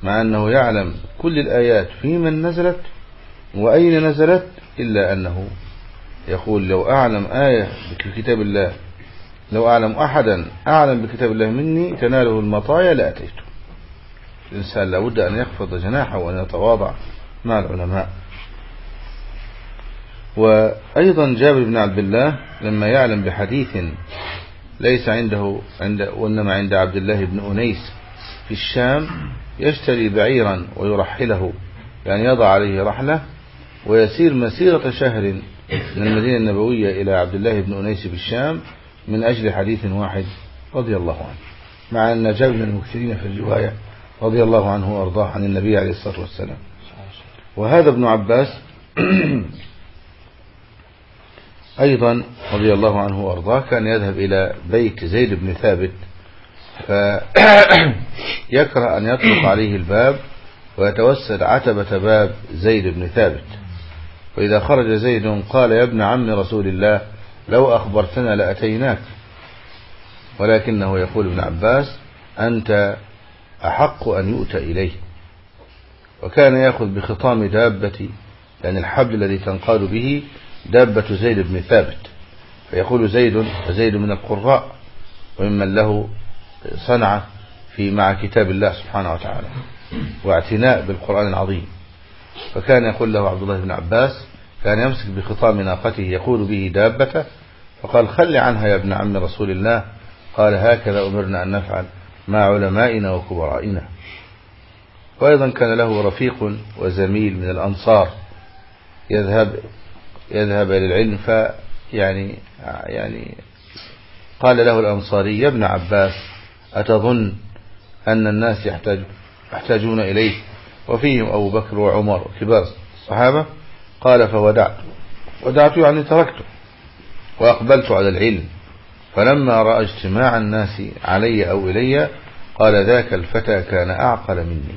مع أنه يعلم كل الآيات في من نزلت وأين نزلت، إلا أنه يقول لو أعلم آية بكتاب الله، لو أعلم أحدا أعلم بكتاب الله مني تناله المطايا لأتيته. الإنسان لابد أن يخفض جناحه وأن يتواضع مع العلماء. وأيضا جابر بن عبد الله لما يعلم بحديث ليس عنده عند وإنما عند عبد الله بن أنيس في الشام، يشتري بعيرا ويرحله، يعني يضع عليه رحلة ويسير مسيرة شهر من المدينة النبوية إلى عبد الله بن أنيس بالشام من أجل حديث واحد رضي الله عنه، مع أن جابر من المكثرين في الرواية رضي الله عنه وأرضاه عن النبي عليه الصلاة والسلام. وهذا ابن عباس أيضا رضي الله عنه وأرضاه كان يذهب إلى بيت زيد بن ثابت فيكره أن يطرق عليه الباب ويتوسد عتبة باب زيد بن ثابت، وإذا خرج زيد قال يا ابن عم رسول الله لو أخبرتنا لأتيناك، ولكنه يقول ابن عباس أنت أحق أن يؤتى إليه. وكان يأخذ بخطام دابة، يعني الحبل الذي تنقال به دابة زيد بن ثابت، فيقول زيد زيد من القراء وممن له صنعة في مع كتاب الله سبحانه وتعالى واعتناء بالقرآن العظيم. فكان يقول له عبد الله بن عباس كان يمسك بخطام ناقته يقول به دابته، فقال خل عنها يا ابن عم رسول الله، قال هكذا أمرنا أن نفعل مع علمائنا وكبرائنا. وأيضا كان له رفيق وزميل من الأنصار يذهب يذهب إلى العلم، فيعني يعني قال له الأنصاري يا ابن عباس أتظن أن الناس يحتاج يحتاجون إليه وفيهم أبو بكر وعمر كبار الصحابة؟ قال فودعت ودعت يعني تركته وأقبلت على العلم، فلما رأى اجتماع الناس علي أو إلي قال ذاك الفتى كان أعقل مني.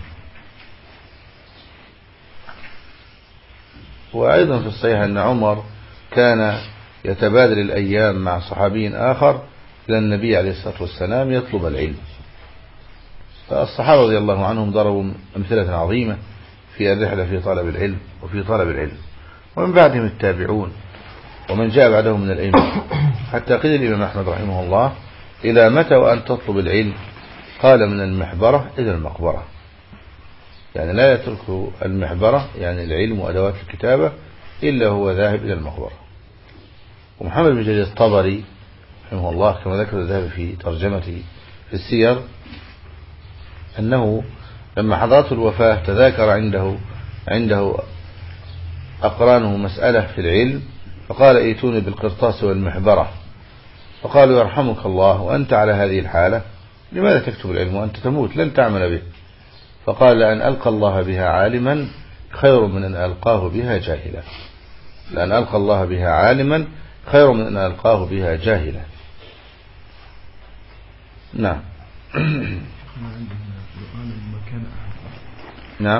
وأيضا في الصحيح أن عمر كان يتبادل الأيام مع صحابي آخر إلى النبي عليه الصلاة والسلام يطلب العلم. فالصحابة رضي الله عنهم ضربوا أمثلة عظيمة في الرحلة في طلب العلم وفي طلب العلم، ومن بعدهم التابعون ومن جاء بعدهم من الأئمة، حتى قيل الإمام أحمد رحمه الله إلى متى وأن تطلب العلم؟ قال من المحبرة إلى المقبرة، يعني لا يترك المحبرة يعني العلم وأدوات الكتابة إلا هو ذاهب إلى المقبرة. ومحمد بن جرير الطبري رحمه الله كما ذكر الذهبي في ترجمته في السير أنه لما حضرته الوفاة تذاكر عنده عنده أقرانه مسألة في العلم، فقال ائتوني بالقرطاس والمحبرة، فقالوا يرحمك الله وأنت على هذه الحالة لماذا تكتب العلم وأنت تموت لن تعمل به؟ فقال لأن ألقى الله بها عالما خير من أن ألقاه بها جاهلا، لأن ألقى الله بها عالما خير من أن ألقاه بها جاهلا. نعم. نعم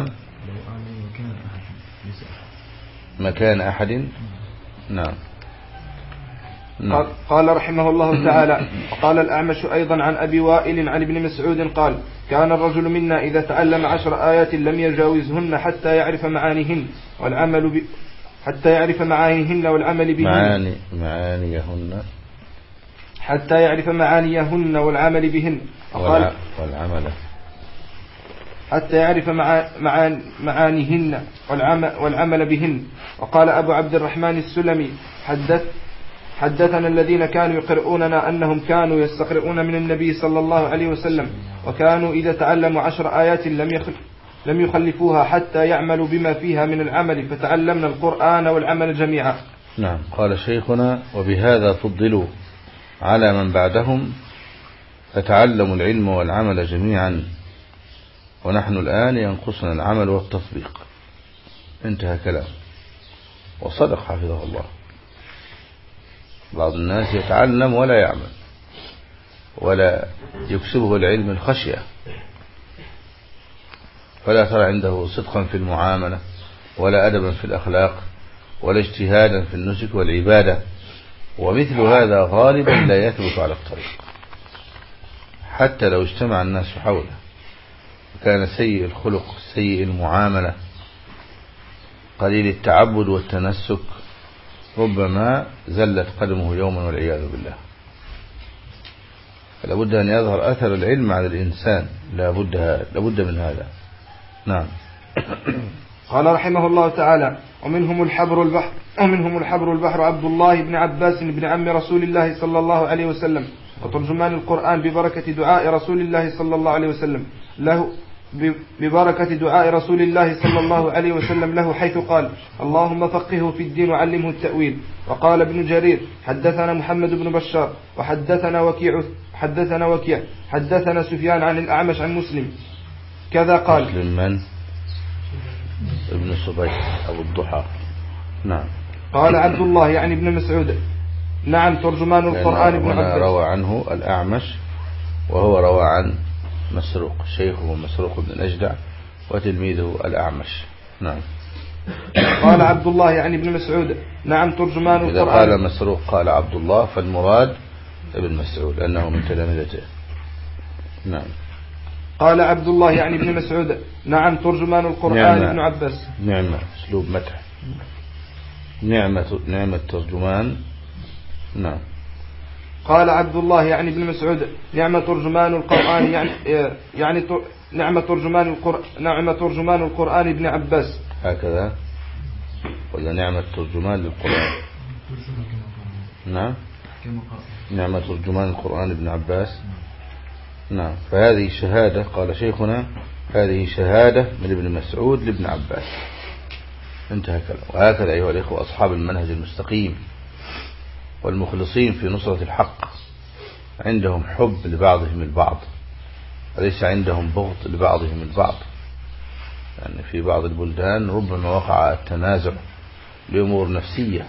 مكان أحد. نعم. قال, قال رحمه الله تعالى وقال الأعمش أيضا عن أبي وائل عن ابن مسعود قال كان الرجل منا إذا تعلم عشر آيات لم يجاوزهن حتى يعرف معانيهن والعمل ب... حتى يعرف معانيهن والعمل بهن معاني معانيهن حتى يعرف معانيهن والعمل بهن وقال والعمل حتى يعرف معان معانيهن والعمل بهن. وقال أبو عبد الرحمن السلمي حدث حدثنا الذين كانوا يقرؤوننا أنهم كانوا يستقرؤون من النبي صلى الله عليه وسلم وكانوا إذا تعلموا عشر آيات لم يخل لم يخلفوها حتى يعملوا بما فيها من العمل، فتعلمنا القرآن والعمل جميعا. نعم. قال شيخنا وبهذا فضلوا على من بعدهم فتعلموا العلم والعمل جميعا، ونحن الآن ينقصنا العمل والتطبيق. انتهى كلام. وصدق حفظه الله. بعض الناس يتعلم ولا يعمل ولا يكسبه العلم الخشية، فلا ترى عنده صدقا في المعاملة ولا أدبا في الأخلاق ولا اجتهادا في النسك والعبادة، ومثل هذا غالبا لا يثبت على الطريق حتى لو اجتمع الناس حوله. كان سيء الخلق سيء المعاملة قليل التعبد والتنسك، ربما زلت قدمه يوما والعياذ بالله. لابد أن يظهر أثر العلم على الإنسان، لابد لابد من هذا. نعم. قال رحمه الله تعالى: ومنهم الحبر البحر ومنهم الحبر البحر عبد الله بن عباس بن عم رسول الله صلى الله عليه وسلم، وترجمان القرآن ببركة دعاء رسول الله صلى الله عليه وسلم له ببركة دعاء رسول الله صلى الله عليه وسلم له، حيث قال: اللهم فقهه في الدين وعلمه التأويل. وقال ابن جرير: حدثنا محمد بن بشار وحدثنا وكيع حدثنا وكيع حدثنا سفيان عن الأعمش عن مسلم كذا قال. مسلم من؟ ابن صبيح أبو الضحى. نعم. قال عبد الله يعني ابن مسعود: نعم ترجمان القرآن ابن عباس. روى عنه الأعمش وهو روى عن مسروق، شيخه مسروق بن الأجدع وتلميذه الأعمش. نعم. قال عبد الله يعني ابن مسعود: نعم ترجمان القرآن. إذا قال مسروق قال عبد الله فالمراد ابن مسعود لأنه من تلامذته. نعم. قال عبد الله يعني ابن مسعود: نعم ترجمان القرآن ابن عباس. نعمة أسلوب مدح. نعمة نعمة ترجمان. نعم. قال عبد الله يعني ابن مسعود: نعمة ترجمان القرآن يعني يعني نعمة ترجمان القرآن نعمة ترجمان القرآن ابن عباس. هكذا ولا نعمة ترجمان للقرآن؟ نعم. نعمة ترجمان القرآن ابن عباس. نعم. فهذه شهادة، قال شيخنا هذه شهادة من ابن مسعود لابن عباس. انتهى كلام. وهكذا أيها الإخوة أصحاب المنهج المستقيم والمخلصين في نصرة الحق عندهم حب لبعضهم البعض وليس عندهم بغض لبعضهم البعض. يعني في بعض البلدان ربما وقع التنازع لأمور نفسية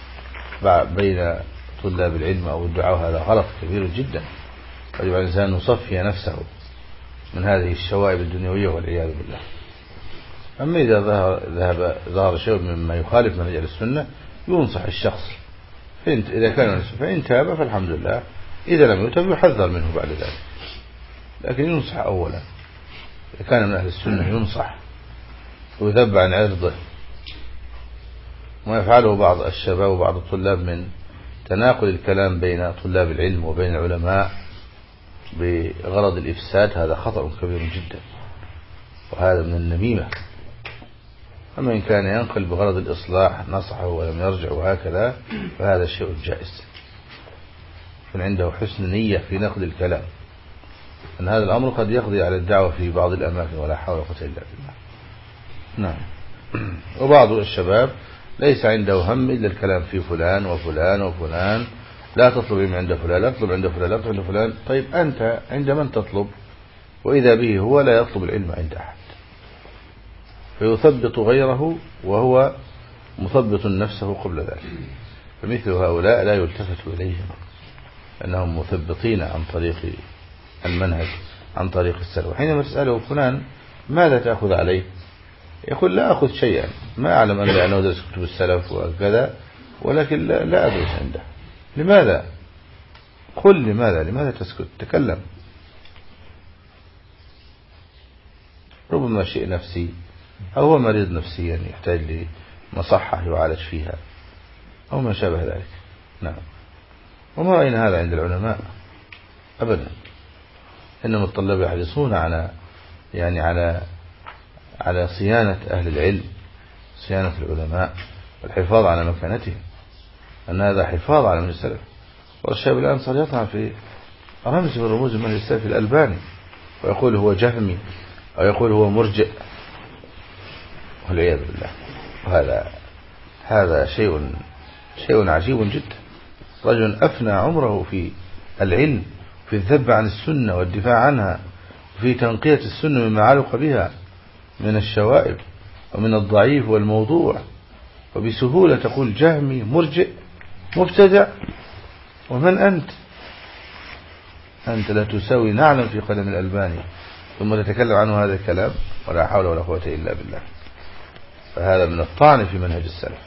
بين طلاب العلم أو الدعاء، هذا غلط كبير جدا. يجب على الإنسان أن يصفي نفسه من هذه الشوائب الدنيوية والعياذ بالله. أما إذا ظهر ظهر شيء مما يخالف منهج السنة ينصح الشخص، إذا كان فإن تاب فالحمد لله، إذا لم يتب يحذر منه بعد ذلك، لكن ينصح أولا. إذا كان من أهل السنة ينصح ويذب عن عرضه. ما يفعله بعض الشباب وبعض الطلاب من تناقل الكلام بين طلاب العلم وبين العلماء بغرض الإفساد، هذا خطأ كبير جدا، وهذا من النميمة. أما إن كان ينقل بغرض الإصلاح نصحه ولم يرجع وهكذا فهذا شيء جائز، يكون عنده حسن نية في نقل الكلام، أن هذا الأمر قد يقضي على الدعوة في بعض الأماكن ولا حول ولا قوة إلا بالله. نعم. وبعض الشباب ليس عنده هم إلا الكلام في فلان وفلان وفلان، لا تطلب من عند فلان، لا تطلب عند فلان، لا تطلب عند فلان. طيب أنت عند من تطلب؟ وإذا به هو لا يطلب العلم عند أحد، فيثبط غيره وهو مثبط نفسه قبل ذلك. فمثل هؤلاء لا يلتفت إليهم أنهم مثبطين عن طريق المنهج، عن طريق السلف. حينما تسأله فلان ماذا تأخذ عليه؟ يقول لا أخذ شيئا، ما أعلم أن أنا أدرس كتب السلف وكذا، ولكن لا, لا أدرس عنده. لماذا؟ قل لماذا؟ لماذا تسكت؟ تكلم. ربما شيء نفسي أو هو مريض نفسيا يحتاج لمصحة يعالج فيها أو ما شابه ذلك. نعم. وما رأينا هذا عند العلماء أبدا، إنما الطلاب يحرصون على يعني على على صيانة أهل العلم، صيانة العلماء، والحفاظ على مكانتهم، أن هذا حفاظ على من السلف. والشاب الآن صار يطعن في رمز من رموز من السلف الألباني ويقول هو جهمي أو يقول هو مرجئ والعياذ بالله. وهذا هذا شيء شيء عجيب جدا. رجل أفنى عمره في العلم، في الذب عن السنة والدفاع عنها، وفي تنقية السنة مما علق بها من الشوائب ومن الضعيف والموضوع، وبسهولة تقول جهمي مرجئ مبتدع. ومن أنت؟ أنت لا تساوي نعلم في قدم الألباني ثم تتكلم عنه هذا الكلام، ولا حول ولا قوة إلا بالله. فهذا من الطعن في منهج السلف،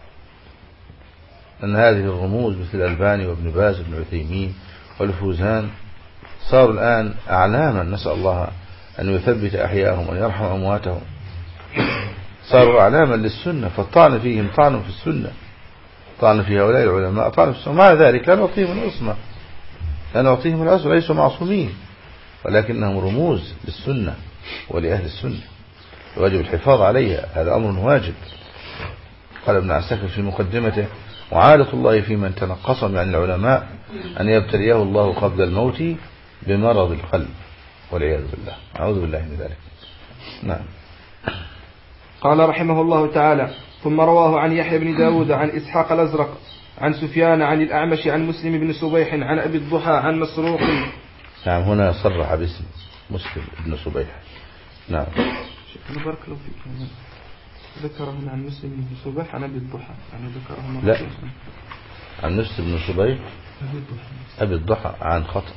أن هذه الرموز مثل الألباني وابن باز وابن عثيمين والفوزان صاروا الآن أعلاما، نسأل الله أن يثبت أحياءهم وأن يرحم أمواتهم، صاروا أعلاما للسنة، فالطعن فيهم طعن في السنة، طعن في هؤلاء العلماء طعن في السنة. مع ذلك لا نعطيهم العصمة، لا نعطيهم العصمة، ليسوا معصومين، ولكنهم رموز للسنة ولأهل السنة، واجب الحفاظ عليها، هذا أمر واجب. قال ابن عساكر في مقدمته: وعادة الله في من تنقص عن العلماء أن يبتليه الله قبل الموت بمرض القلب والعياذ بالله، أعوذ بالله من ذلك. نعم. قال رحمه الله تعالى: ثم رواه عن يحيى بن داود عن إسحاق الأزرق عن سفيان عن الأعمش عن مسلم بن صبيح عن أبي الضحى عن مسروق. نعم، هنا صرح باسم مسلم بن صبيح. نعم. بارك الله فيك. ذكره عن مسلم بن صبيح عن أبي الضحى، يعني ذكره مرة. لا، عن مسلم بن صبيح أبي الضحى عن خطأ.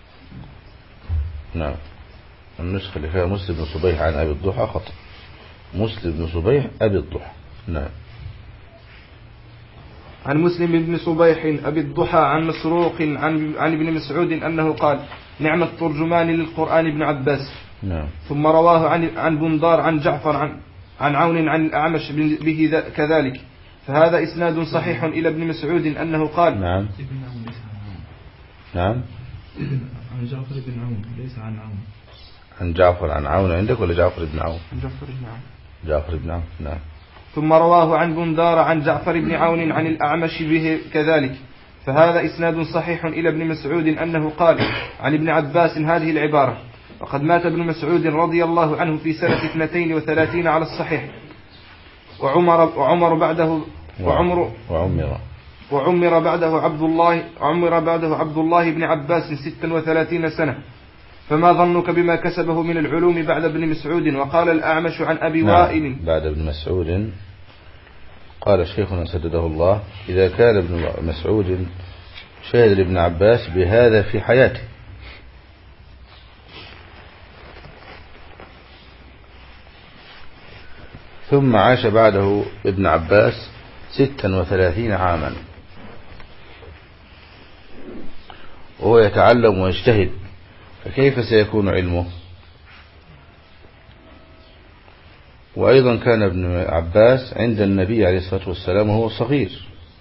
نعم، النسخة اللي فيها مسلم بن صبيح عن أبي الضحى خطأ، مسلم بن صبيح أبي الضحى. نعم. عن مسلم بن صبيح أبي الضحى عن مسروق عن عن ابن مسعود أنه قال: نعم الترجمان للقرآن ابن عباس. نعم. ثم رواه عن عن بندار عن جعفر عن عن عون عن الأعمش به كذلك، فهذا إسناد صحيح إلى ابن مسعود أنه قال. نعم. نعم. عن جعفر بن عون، ليس عن عون. عن جعفر عن عون عندك ولا جعفر بن عون؟ عن جعفر بن عون. جعفر بن عون. نعم. ثم رواه عن بندار عن جعفر بن عون عن الأعمش به كذلك، فهذا إسناد صحيح إلى ابن مسعود أنه قال عن ابن عباس هذه العبارة: وقد مات ابن مسعود رضي الله عنه في سنة اثنتين وثلاثين على الصحيح، وعمر وعمر بعده وعمر وعمر وعمر بعده عبد الله عمر بعده عبد الله بن عباس ستا وثلاثين سنة، فما ظنك بما كسبه من العلوم بعد ابن مسعود؟ وقال الأعمش عن أبي نعم. وائل بعد ابن مسعود قال شيخنا سدده الله: إذا كان ابن مسعود شاهد لابن عباس بهذا في حياته، ثم عاش بعده ابن عباس ستا وثلاثين عاما وهو يتعلم ويجتهد، فكيف سيكون علمه؟ وأيضا كان ابن عباس عند النبي عليه الصلاة والسلام وهو صغير،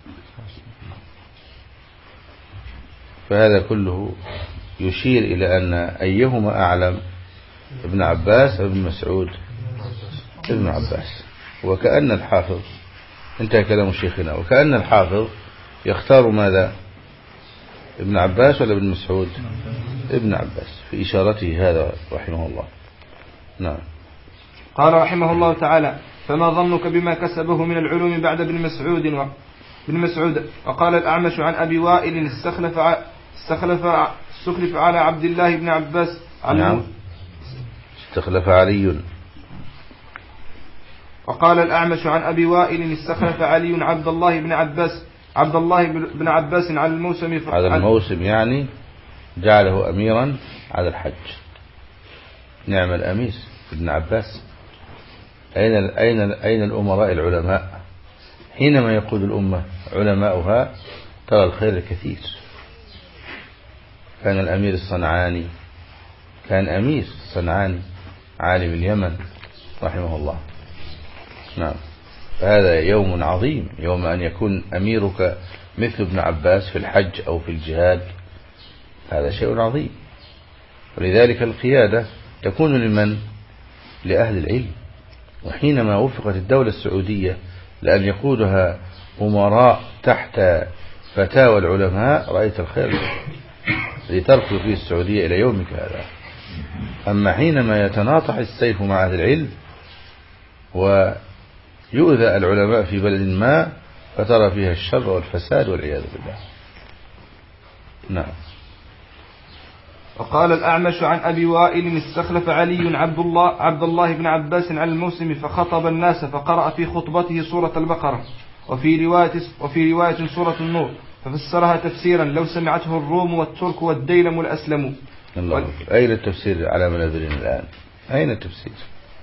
فهذا كله يشير إلى أن أيهما أعلم، ابن عباس أو ابن مسعود؟ ابن عباس. وكأن الحافظ، انتهى كلام شيخنا، وكأن الحافظ يختار ماذا؟ ابن عباس ولا ابن مسعود؟ ابن عباس، في إشارته هذا رحمه الله. نعم. قال رحمه الله تعالى: فما ظنك بما كسبه من العلوم بعد ابن مسعود و... ابن مسعود. وقال الأعمش عن أبي وائل: استخلف ع... استخلف ع... استخلف على عبد الله بن عباس. نعم. استخلف علي. وقال الأعمش عن أبي وائل: استخلف علي عبد الله بن عباس عبد الله بن عباس على الموسم. ف... هذا الموسم يعني جعله أميرا على الحج. نعم الأمير ابن عباس. أين أين أين الأمراء العلماء؟ حينما يقود الأمة علماؤها ترى الخير الكثير. كان الأمير الصنعاني، كان أمير الصنعاني عالم اليمن رحمه الله. نعم. فهذا يوم عظيم، يوم أن يكون أميرك مثل ابن عباس في الحج أو في الجهاد، هذا شيء عظيم. ولذلك القيادة تكون لمن؟ لأهل العلم. وحينما وفقت الدولة السعودية لأن يقودها أمراء تحت فتاوى العلماء، رأيت الخير لتركض فيه السعودية إلى يومك هذا. أما حينما يتناطح السيف مع أهل العلم ويؤذى العلماء في بلد ما، فترى فيها الشر والفساد والعياذ بالله. نعم. وقال الأعمش عن أبي وائل: استخلف علي عبد الله عبد الله بن عباس على الموسم فخطب الناس، فقرأ في خطبته سورة البقرة، وفي رواية وفي رواية سورة النور، ففسرها تفسيرا لو سمعته الروم والترك والديلم الأسلموا. الله و... أين التفسير على منابرنا الآن؟ أين التفسير؟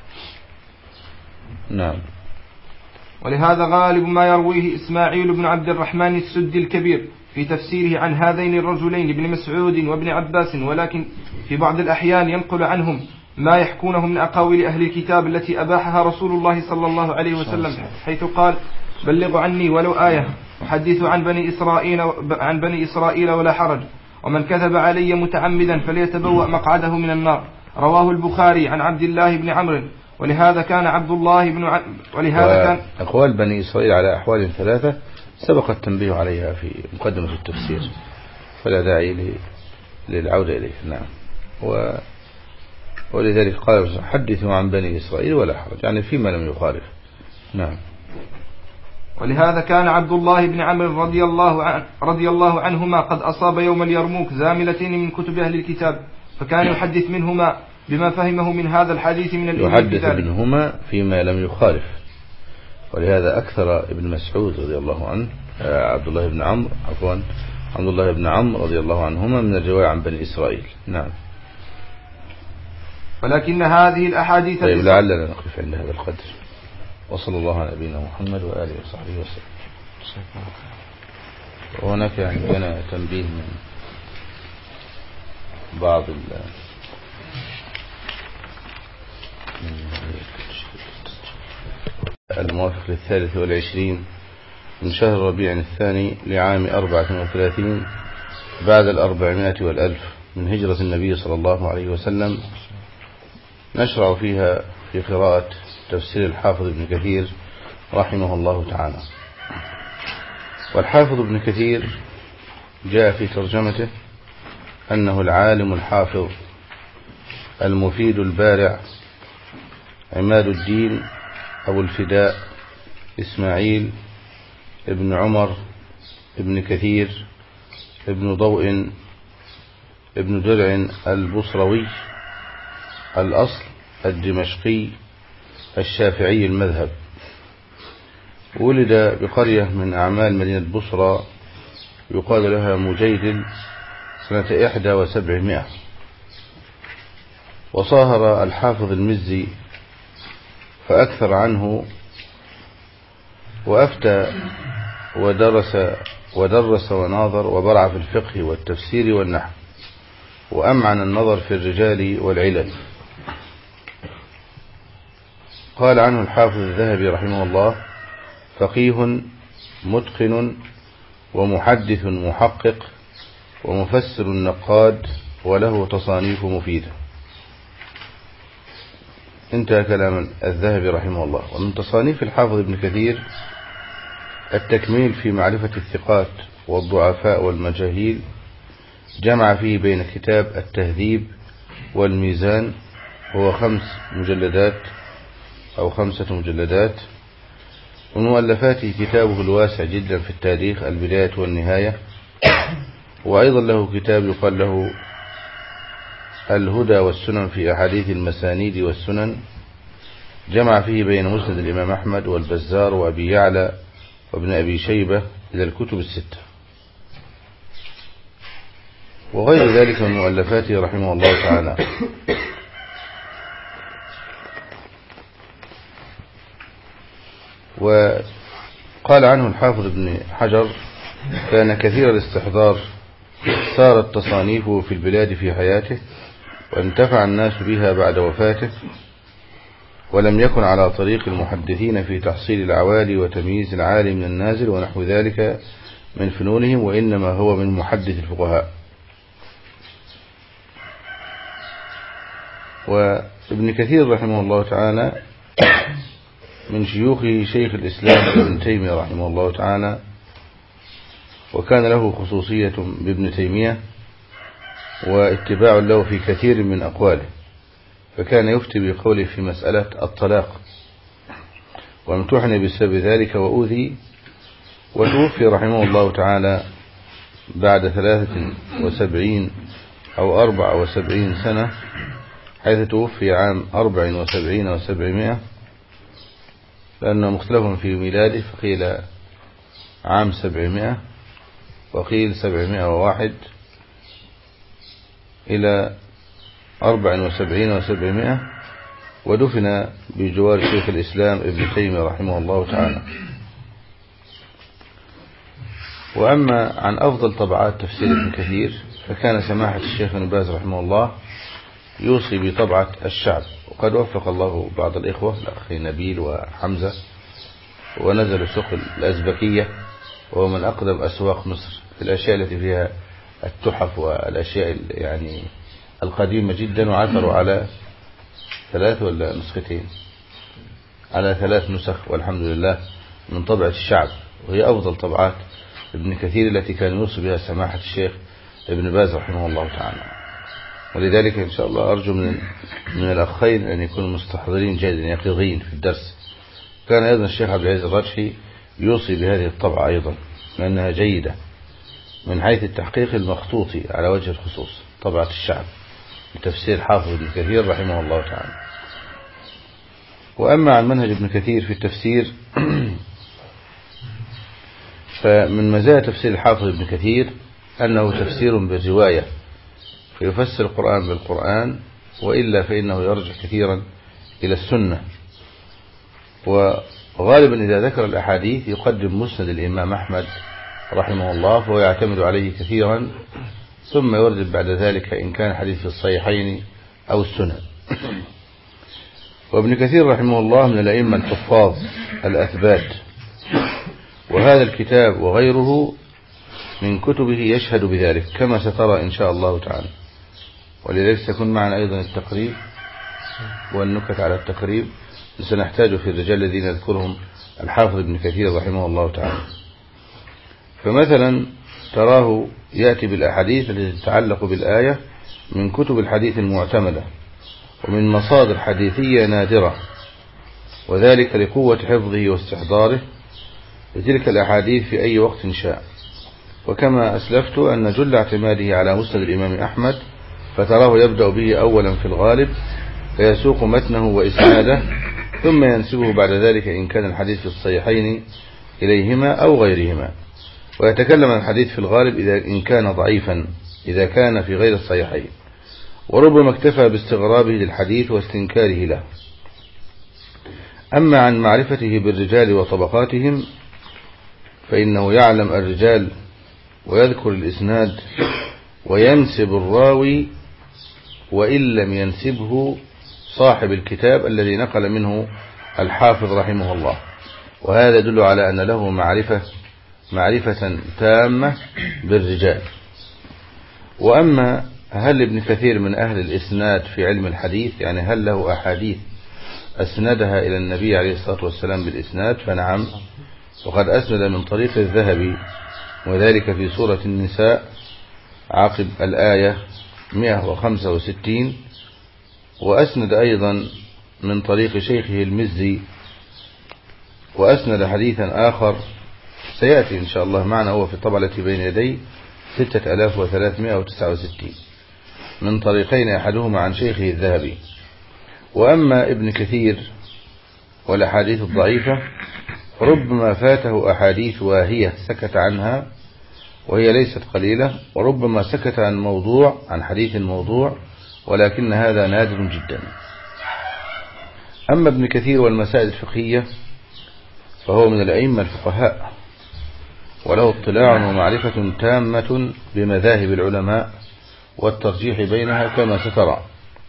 نعم. ولهذا غالب ما يرويه إسماعيل بن عبد الرحمن السدي الكبير في تفسيره عن هذين الرجلين ابن مسعود وابن عباس، ولكن في بعض الأحيان ينقل عنهم ما يحكونه من أقاويل أهل الكتاب التي أباحها رسول الله صلى الله عليه وسلم، حيث قال: بلغوا عني ولو آية، وحدثوا عن بني إسرائيل عن بني إسرائيل ولا حرج، ومن كذب علي متعمدا فليتبوأ مقعده من النار. رواه البخاري عن عبد الله بن عمرو. ولهذا كان عبد الله بن ع... ولهذا كان أقوال بني إسرائيل على أحوال ثلاثة سبق التنبيه عليها في مقدمة التفسير، فلا داعي للعودة إليه. نعم. و... ولذلك قال: حدثوا عن بني إسرائيل ولا حرج، يعني فيما لم يخالف. نعم. ولهذا كان عبد الله بن عمرو رضي الله عن رضي الله عنهما قد أصاب يوم اليرموك زاملتين من كتب أهل الكتاب، فكان يحدث منهما بما فهمه من هذا الحديث من الإيمان يحدث منهما فيما لم يخالف. ولهذا أكثر ابن مسعود رضي الله عنه عبد الله بن عمرو عفوا عبد الله بن عمرو رضي الله عنهما من الرواية عن بني إسرائيل. نعم. ولكن هذه الأحاديث طيب لعلنا نقف عند هذا القدر، وصلى الله على نبينا محمد وآله وصحبه وسلم. وهناك عندنا تنبيه من بعض الموافق للثالث والعشرين من شهر ربيع الثاني لعام أربعة وثلاثين بعد الأربعمائة والألف من هجرة النبي صلى الله عليه وسلم، نشرع فيها في قراءة تفسير الحافظ ابن كثير رحمه الله تعالى. والحافظ ابن كثير جاء في ترجمته أنه العالم الحافظ المفيد البارع عماد الدين أبو الفداء إسماعيل ابن عمر ابن كثير ابن ضوء ابن درع البصروي الأصل الدمشقي الشافعي المذهب، ولد بقرية من أعمال مدينة بصرى يقال لها مجيدل سنة إحدى وسبعمائة. وصاهر الحافظ المزي فأكثر عنه، وأفتى ودرس ودرس وناظر وبرع في الفقه والتفسير والنحو، وأمعن النظر في الرجال والعلل. قال عنه الحافظ الذهبي رحمه الله: فقيه متقن ومحدث محقق ومفسر نقاد وله تصانيف مفيدة. انتهى كلام الذهبي رحمه الله. ومن تصانيف الحافظ ابن كثير التكميل في معرفة الثقات والضعفاء والمجاهيل، جمع فيه بين كتاب التهذيب والميزان، هو خمس مجلدات أو خمسة مجلدات. ومن مؤلفاته كتابه الواسع جدا في التاريخ البداية والنهاية، وأيضا له كتاب يقال له الهدى والسنن في أحاديث المسانيد والسنن، جمع فيه بين مسند الإمام أحمد والبزار وأبي يعلى وابن أبي شيبة إلى الكتب الستة. وغير ذلك من مؤلفاته رحمه الله تعالى. وقال عنه الحافظ ابن حجر: كان كثير الاستحضار، سارت تصانيفه في البلاد في حياته، وانتفع الناس بها بعد وفاته، ولم يكن على طريق المحدثين في تحصيل العوالي وتمييز العالي من النازل ونحو ذلك من فنونهم، وإنما هو من محدث الفقهاء. وابن كثير رحمه الله تعالى من شيوخه شيخ الإسلام ابن تيمية رحمه الله تعالى، وكان له خصوصية بابن تيمية واتباع له في كثير من أقواله، فكان يفتي بقوله في مسألة الطلاق، وامتحن بسبب ذلك وأوذي، وتوفي رحمه الله تعالى بعد ثلاثة وسبعين أو أربع وسبعين سنة، حيث توفي عام أربع وسبعين وسبعمائة، لأنه مختلف في ميلاده، فقيل عام سبعمائة وقيل سبعمائة وواحد إلى أربع وسبعين وسبعمائة، ودفن بجوار شيخ الإسلام ابن تيمية رحمه الله تعالى. وأما عن أفضل طبعات تفسير ابن كثير، فكان سماحة الشيخ ابن باز رحمه الله يوصي بطبعة الشعب، وقد وفق الله بعض الإخوة الأخ نبيل وحمزة ونزلوا سوق الأزبكية، وهو من أقدم أسواق مصر في الأشياء التي فيها التحف والأشياء يعني القديمة جدا، وعثروا على ثلاث ولا نسختين على ثلاث نسخ والحمد لله من طبعة الشعب، وهي أفضل طبعات ابن كثير التي كان يوصي بها سماحة الشيخ ابن باز رحمه الله تعالى. ولذلك إن شاء الله أرجو من من الأخين أن يكونوا مستحضرين جيدا يقظين في الدرس. كان أيضا الشيخ عبد العزيز الرجحي يوصي بهذه الطبعة أيضا لأنها جيدة من حيث التحقيق المخطوطي على وجه الخصوص، طبعة الشعب بتفسير حافظ ابن كثير رحمه الله تعالى. وأما عن منهج ابن كثير في التفسير فمن مزايا تفسير الحافظ ابن كثير أنه تفسير بالرواية، فيفسر القرآن بالقرآن، وإلا فإنه يرجع كثيرا إلى السنة. وغالبا إذا ذكر الأحاديث يقدم مسند الإمام أحمد رحمه الله، فهو يعتمد عليه كثيرا، ثم يرد بعد ذلك إن كان حديث في الصحيحين أو السنن. وابن كثير رحمه الله من الأئمة الحفاظ الأثبات، وهذا الكتاب وغيره من كتبه يشهد بذلك كما سترى إن شاء الله تعالى. ولذلك سيكون معنا أيضا التقريب والنكت على التقريب، سنحتاج في الرجال الذين يذكرهم الحافظ ابن كثير رحمه الله تعالى. فمثلا تراه يأتي بالأحاديث التي تتعلق بالآية من كتب الحديث المعتمدة ومن مصادر حديثية نادرة، وذلك لقوة حفظه واستحضاره لتلك الأحاديث في أي وقت شاء. وكما أسلفت أن جل اعتماده على مسند الإمام أحمد، فتراه يبدأ به أولا في الغالب فيسوق متنه وإسناده، ثم ينسبه بعد ذلك إن كان الحديث في الصحيحين إليهما أو غيرهما، ويتكلم عن الحديث في الغالب إذا إن كان ضعيفا إذا كان في غير الصحيحين، وربما اكتفى باستغرابه للحديث واستنكاره له. أما عن معرفته بالرجال وطبقاتهم فإنه يعلم الرجال ويذكر الإسناد وينسب الراوي وإن لم ينسبه صاحب الكتاب الذي نقل منه الحافظ رحمه الله، وهذا يدل على أن له معرفة معرفة تامة بالرجال. وأما هل ابن كثير من أهل الإسناد في علم الحديث، يعني هل له أحاديث أسندها إلى النبي عليه الصلاة والسلام بالإسناد؟ فنعم، وقد أسند من طريق الذهبي، وذلك في سورة النساء عقب الآية مئة وخمسة وستين، وأسند أيضا من طريق شيخه المزي، وأسند حديثا آخر سيأتي إن شاء الله معنا هو في الطبعة التي بين يدي ستة آلاف وثلاثمائة وتسعة وستين من طريقين، أحدهما عن شيخه الذهبي. وأما ابن كثير والأحاديث الضعيفة ربما فاته أحاديث واهية سكت عنها وهي ليست قليلة، وربما سكت عن موضوع عن حديث موضوع، ولكن هذا نادر جدا. أما ابن كثير والمسائل الفقهية فهو من الأئمة الفقهاء، وله اطلاع ومعرفة تامة بمذاهب العلماء والترجيح بينها كما سترى.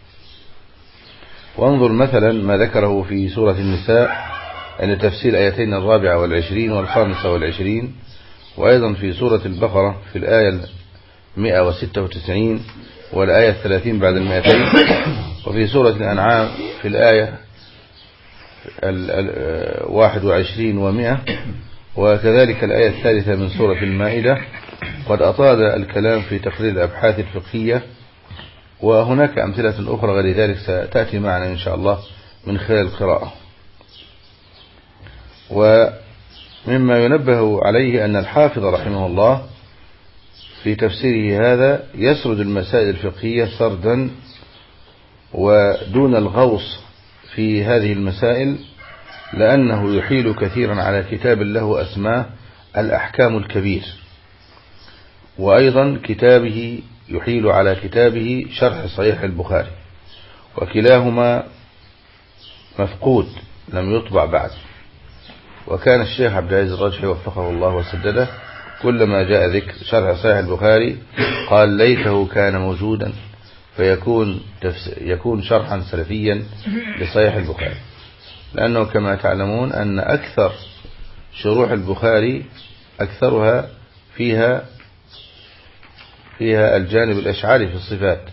وانظر مثلا ما ذكره في سورة النساء عند تفسير آيتين الرابعة والعشرين والخامسة والعشرين، وأيضا في سورة البقرة في الآية مئة وستة وتسعين والآية الثلاثين بعد المئتين، وفي سورة الأنعام في الآية الواحد وعشرين ومئة، وكذلك الآية الثالثة من سورة المائدة. قد أطال الكلام في تقرير الأبحاث الفقهية، وهناك أمثلة أخرى غير ذلك ستأتي معنا إن شاء الله من خلال القراءة. ومما ينبه عليه أن الحافظ رحمه الله في تفسيره هذا يسرد المسائل الفقهية سردا ودون الغوص في هذه المسائل، لأنه يحيل كثيرا على كتاب له أسماه الأحكام الكبير، وأيضا كتابه يحيل على كتابه شرح صحيح البخاري، وكلاهما مفقود لم يطبع بعد. وكان الشيخ عبد العزيز الرجحي وفقه الله وسدده كلما جاء ذكر شرح صحيح البخاري قال ليته كان موجودا، فيكون يكون شرحا سلفيا لصحيح البخاري، لأنه كما تعلمون أن أكثر شروح البخاري أكثرها فيها فيها الجانب الأشعري في الصفات،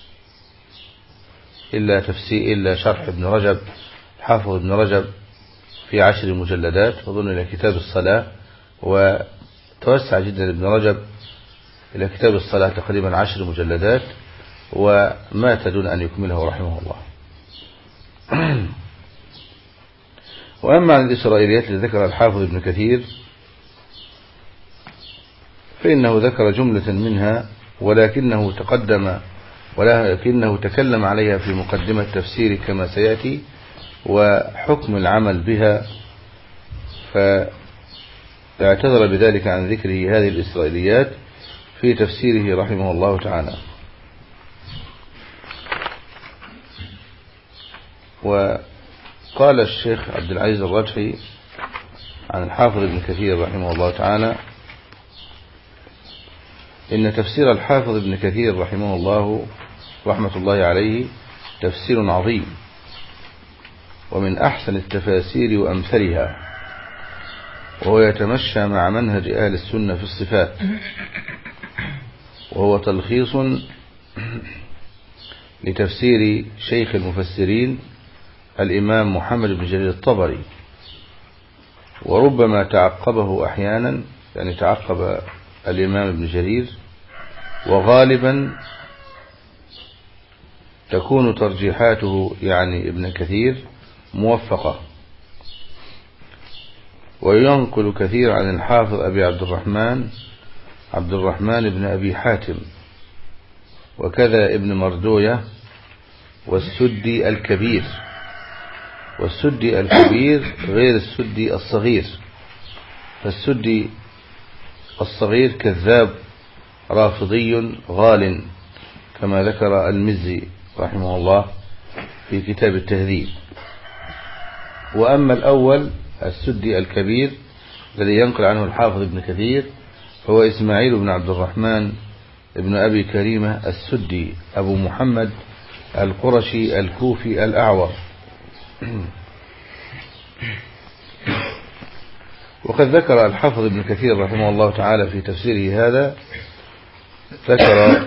إلا تفسير إلا شرح ابن رجب حافظ ابن رجب في عشر مجلدات أظن إلى كتاب الصلاة، وتوسع جدا ابن رجب إلى كتاب الصلاة تقريبا عشر مجلدات ومات دون أن يكمله رحمه الله. وأما عن الإسرائيليات التي ذكر الحافظ ابن كثير فإنه ذكر جملة منها، ولكنه تقدم ولكنه تكلم عليها في مقدمة تفسير كما سيأتي، وحكم العمل بها، فاعتذر بذلك عن ذكره هذه الإسرائيليات في تفسيره رحمه الله تعالى. وقال الشيخ عبد العزيز الرجحي عن الحافظ ابن كثير رحمه الله تعالى إن تفسير الحافظ ابن كثير رحمه الله رحمة الله عليه تفسير عظيم ومن أحسن التفاسير وأمثلها، وهو يتمشى مع منهج أهل السنة في الصفات، وهو تلخيص لتفسير شيخ المفسرين الإمام محمد بن جرير الطبري، وربما تعقبه أحيانا، يعني تعقب الإمام ابن جرير، وغالبا تكون ترجيحاته يعني ابن كثير موفقة. وينقل كثير عن الحافظ أبي عبد الرحمن عبد الرحمن بن أبي حاتم، وكذا ابن مردوية والسدي الكبير، والسدي الكبير غير السدي الصغير، فالسدي الصغير كذاب رافضي غال كما ذكر المزي رحمه الله في كتاب التهذيب. وأما الأول السدي الكبير الذي ينقل عنه الحافظ ابن كثير هو إسماعيل بن عبد الرحمن ابن أبي كريمة السدي أبو محمد القرشي الكوفي الأعور. وقد ذكر الحافظ ابن كثير رحمه الله تعالى في تفسيره هذا ذكر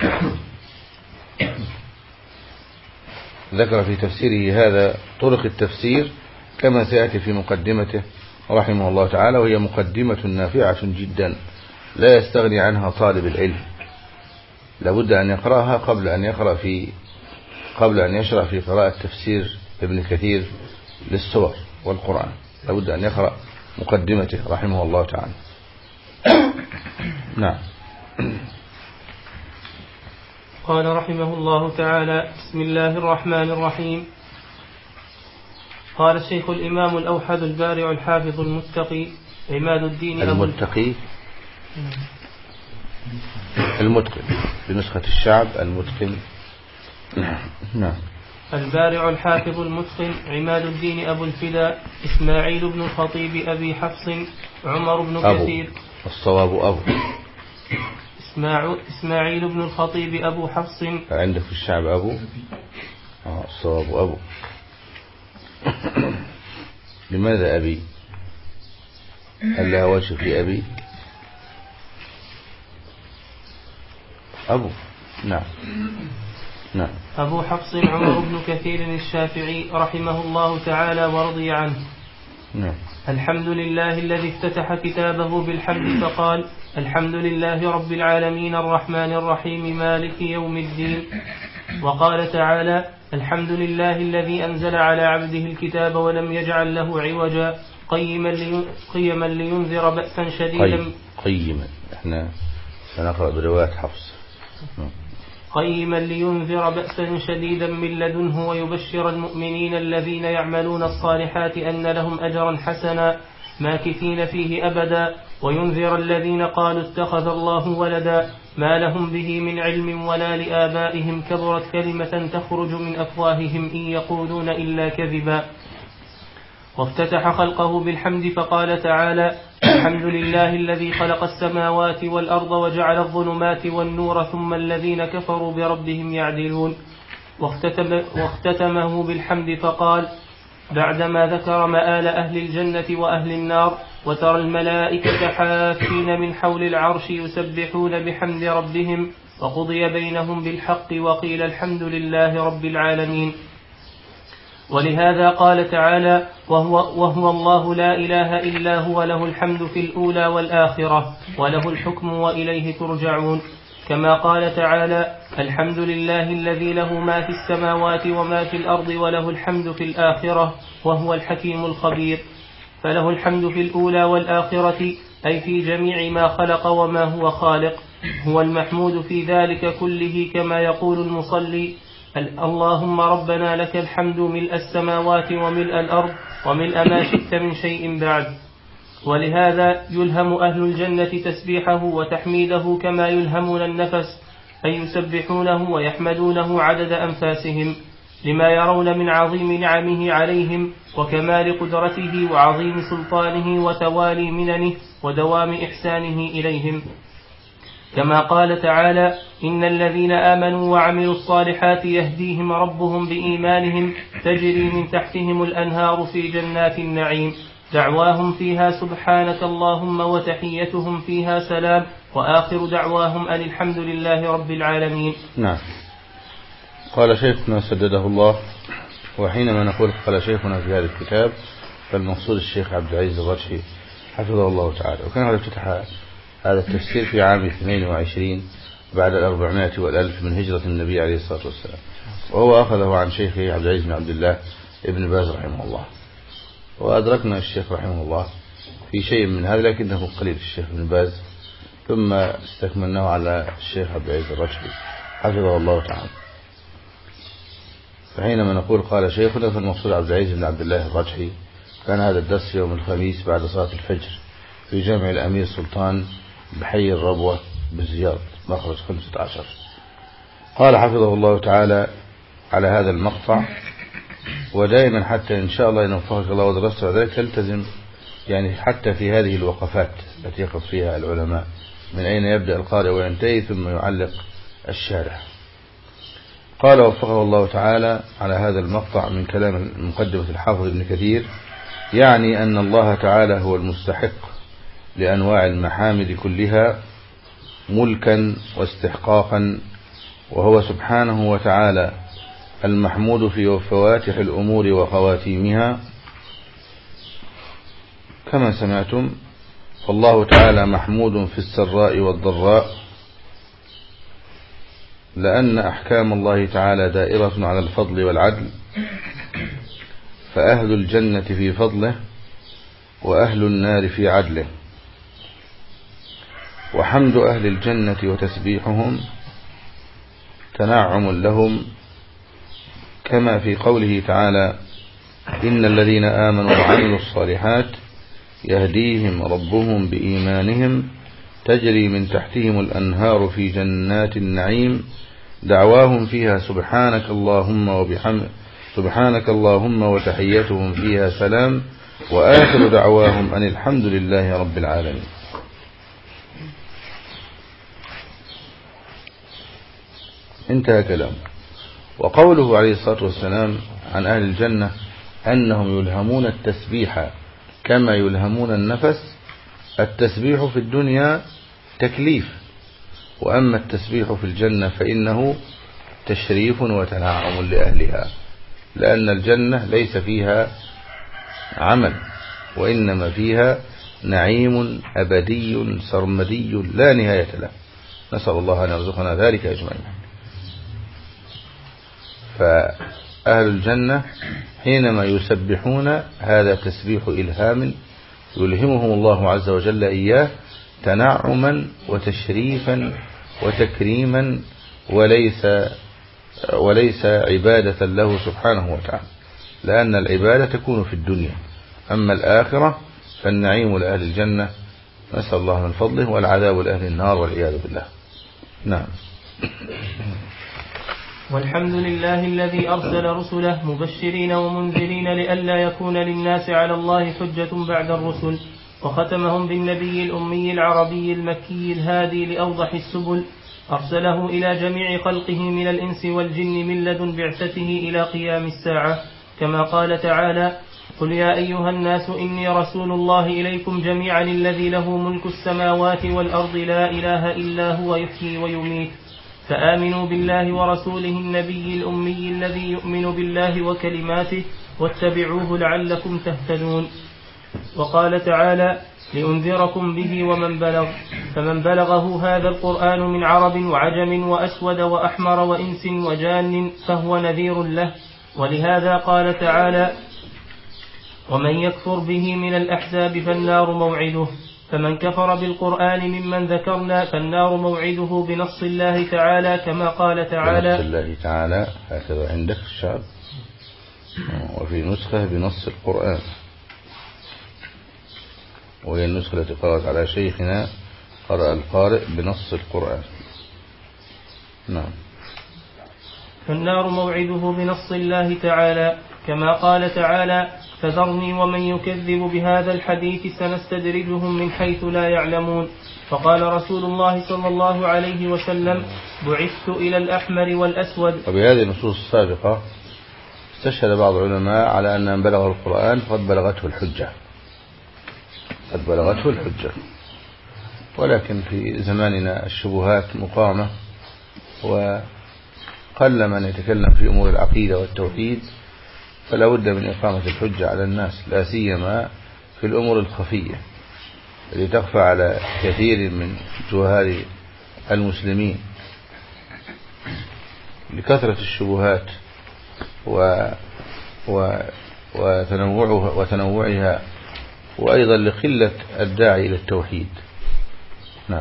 ذكر في تفسيره هذا طرق التفسير كما سيأتي في مقدمته رحمه الله تعالى، وهي مقدمة نافعة جدا لا يستغني عنها طالب العلم، لابد أن يقرأها قبل أن يقرأ في قبل أن يشرع في قراءة تفسير ابن كثير للسور والقرآن، لابد أن يقرأ مقدمته رحمه الله تعالى. نعم. قال رحمه الله تعالى: بسم الله الرحمن الرحيم. قال الشيخ الإمام الأوحد البارع الحافظ المتقي عماد الدين المتقي المتقن بنسخة الشعب المتقن. نعم. البارع الحافظ المتقن عماد الدين أبو الفداء إسماعيل بن الخطيب أبي حفص عمر بن أبو. كثير. الصواب أبو. إسماعيل بن الخطيب أبو حفص. عندك في الشعب أبو. آه الصواب أبو. لماذا أبي؟ هل لها وجه في أبي؟ أبو. نعم. نعم. أبو حفص عمر بن كثير الشافعي رحمه الله تعالى ورضي عنه. نعم. الحمد لله الذي افتتح كتابه بالحمد فقال: الحمد لله رب العالمين الرحمن الرحيم مالك يوم الدين. وقال تعالى: الحمد لله الذي أنزل على عبده الكتاب ولم يجعل له عوجا قيما قيما لينذر بأسا شديدا. قيما احنا سنقرأ برواية حفص. قيما لينذر بأسا شديدا من لدنه ويبشر المؤمنين الذين يعملون الصالحات أن لهم أجرا حسنا ماكثين فيه أبدا وينذر الذين قالوا اتخذ الله ولدا ما لهم به من علم ولا لآبائهم كبرت كلمة تخرج من أفواههم إن يقولون إلا كذبا. وافتتح خلقه بالحمد فقال تعالى: الحمد لله الذي خلق السماوات والأرض وجعل الظلمات والنور ثم الذين كفروا بربهم يعدلون. واختتم واختتمه بالحمد فقال بعدما ذكر مآل أهل الجنة وأهل النار: وترى الملائكة حافين من حول العرش يسبحون بحمد ربهم وقضي بينهم بالحق وقيل الحمد لله رب العالمين. ولهذا قال تعالى: وهو, وهو الله لا إله إلا هو له الحمد في الأولى والآخرة وله الحكم وإليه ترجعون. كما قال تعالى: الحمد لله الذي له ما في السماوات وما في الأرض وله الحمد في الآخرة وهو الحكيم الخبير. فله الحمد في الأولى والآخرة أي في جميع ما خلق وما هو خالق، هو المحمود في ذلك كله، كما يقول المصلي: اللهم ربنا لك الحمد ملء السماوات وملء الأرض وملء ما شئت من شيء بعد. ولهذا يلهم أهل الجنة تسبيحه وتحميده كما يلهمون النفس، أي يسبحونه ويحمدونه عدد أنفاسهم، لما يرون من عظيم نعمه عليهم وكمال قدرته وعظيم سلطانه وتوالي مننه ودوام إحسانه إليهم. كما قال تعالى: إن الذين آمنوا وعملوا الصالحات يهديهم ربهم بإيمانهم تجري من تحتهم الأنهار في جنات النعيم، دعواهم فيها سبحانك اللهم وتحيتهم فيها سلام، وآخر دعواهم أن الحمد لله رب العالمين. نعم. قال شيخنا سدده الله: وحينما نقول قال شيخنا في هذا الكتاب فالمقصود الشيخ عبد العزيز الرجحي حفظه الله تعالى. وكان قد افتتح هذا التفسير في عام اثنين وعشرين بعد الأربعمائة والألف من هجرة النبي عليه الصلاة والسلام، وهو أخذه عن شيخه عبد العزيز بن عبد الله ابن باز رحمه الله. وأدركنا الشيخ رحمه الله في شيء من هذا لكنه قليل الشيخ ابن باز، ثم استكملناه على الشيخ عبد العزيز الرجحي حفظه الله تعالى. فحينما نقول قال شيخنا فالمقصود عبد العزيز بن عبد الله الرجحي. كان هذا الدرس يوم الخميس بعد صلاة الفجر في جامع الأمير سلطان بحي الربوة بالزيارة مخرج خمسة عشر. قال حفظه الله تعالى على هذا المقطع: ودائما حتى إن شاء الله ينفعك الله ودرست ذلك تلتزم يعني حتى في هذه الوقفات التي يقف فيها العلماء من أين يبدأ القارئ وينتهي ثم يعلق الشارح. قال وفقه الله تعالى على هذا المقطع من كلام مقدمة الحافظ ابن كثير: يعني أن الله تعالى هو المستحق لأنواع المحامد كلها ملكا واستحقاقا، وهو سبحانه وتعالى المحمود في فواتح الأمور وخواتيمها. كما سمعتم فالله تعالى محمود في السراء والضراء، لأن أحكام الله تعالى دائرة على الفضل والعدل، فأهل الجنة في فضله وأهل النار في عدله. وحمد أهل الجنة وتسبيحهم تنعم لهم، كما في قوله تعالى: إن الذين آمنوا وعملوا الصالحات يهديهم ربهم بإيمانهم تجري من تحتهم الأنهار في جنات النعيم دعواهم فيها سبحانك اللهم وبحمد سبحانك اللهم وتحيتهم فيها سلام، وآخر دعواهم أن الحمد لله رب العالمين. انتهى كلام. وقوله عليه الصلاة والسلام عن أهل الجنة أنهم يلهمون التسبيح كما يلهمون النفس. التسبيح في الدنيا تكليف، وأما التسبيح في الجنة فإنه تشريف وتنعم لأهلها، لأن الجنة ليس فيها عمل، وإنما فيها نعيم أبدي سرمدي لا نهاية له، نسأل الله أن يرزقنا ذلك أجمعين. فأهل الجنة حينما يسبحون هذا تسبيح إلهام يلهمهم الله عز وجل إياه تنعما وتشريفا وتكريما، وليس وليس عبادة له سبحانه وتعالى، لأن العبادة تكون في الدنيا، أما الآخرة فالنعيم لأهل الجنة نسأل الله من فضله، والعذاب لأهل النار والعياذ بالله. نعم. والحمد لله الذي أرسل رسله مبشرين ومنذرين لئلا يكون للناس على الله حجة بعد الرسل، وختمهم بالنبي الأمي العربي المكي الهادي لأوضح السبل، أرسله إلى جميع خلقه من الإنس والجن من لدن بعثته إلى قيام الساعة، كما قال تعالى: قل يا أيها الناس إني رسول الله إليكم جميعا الذي له ملك السماوات والأرض لا إله إلا هو يحيي ويميت، فآمنوا بالله ورسوله النبي الأمي الذي يؤمن بالله وكلماته واتبعوه لعلكم تهتدون. وقال تعالى: لأنذركم به ومن بلغ، فمن بلغه هذا القرآن من عرب وعجم وأسود وأحمر وإنس وجان فهو نذير له. ولهذا قال تعالى: ومن يكفر به من الأحزاب فالنار موعده، فمن كفر بالقرآن ممن ذكرنا فالنار موعده بنص الله تعالى، كما قال تعالى: بنص الله تعالى، هكذا عندك الشعب، وفي نسخة بنص القرآن، وهي النسخة التي قرأت على شيخنا، قرأ القارئ بنص القرآن. نعم. فالنار موعده بنص الله تعالى، كما قال تعالى: فذرني ومن يكذب بهذا الحديث سنستدرجهم من حيث لا يعلمون. فقال رسول الله صلى الله عليه وسلم: بعثت إلى الأحمر والأسود. وبهذه النصوص السابقة استشهد بعض العلماء على أن من بلغ القرآن فقد بلغته الحجة، قد بلغته الحجة. ولكن في زماننا الشبهات مقامة، وقل من يتكلم في أمور العقيدة والتوحيد، فلا بد من إقامة الحجة على الناس، لا سيما في الأمور الخفية التي تخفى على كثير من جهال المسلمين لكثرة الشبهات و و وتنوعها, وتنوعها وأيضا لقلة الداعي إلى التوحيد. نعم.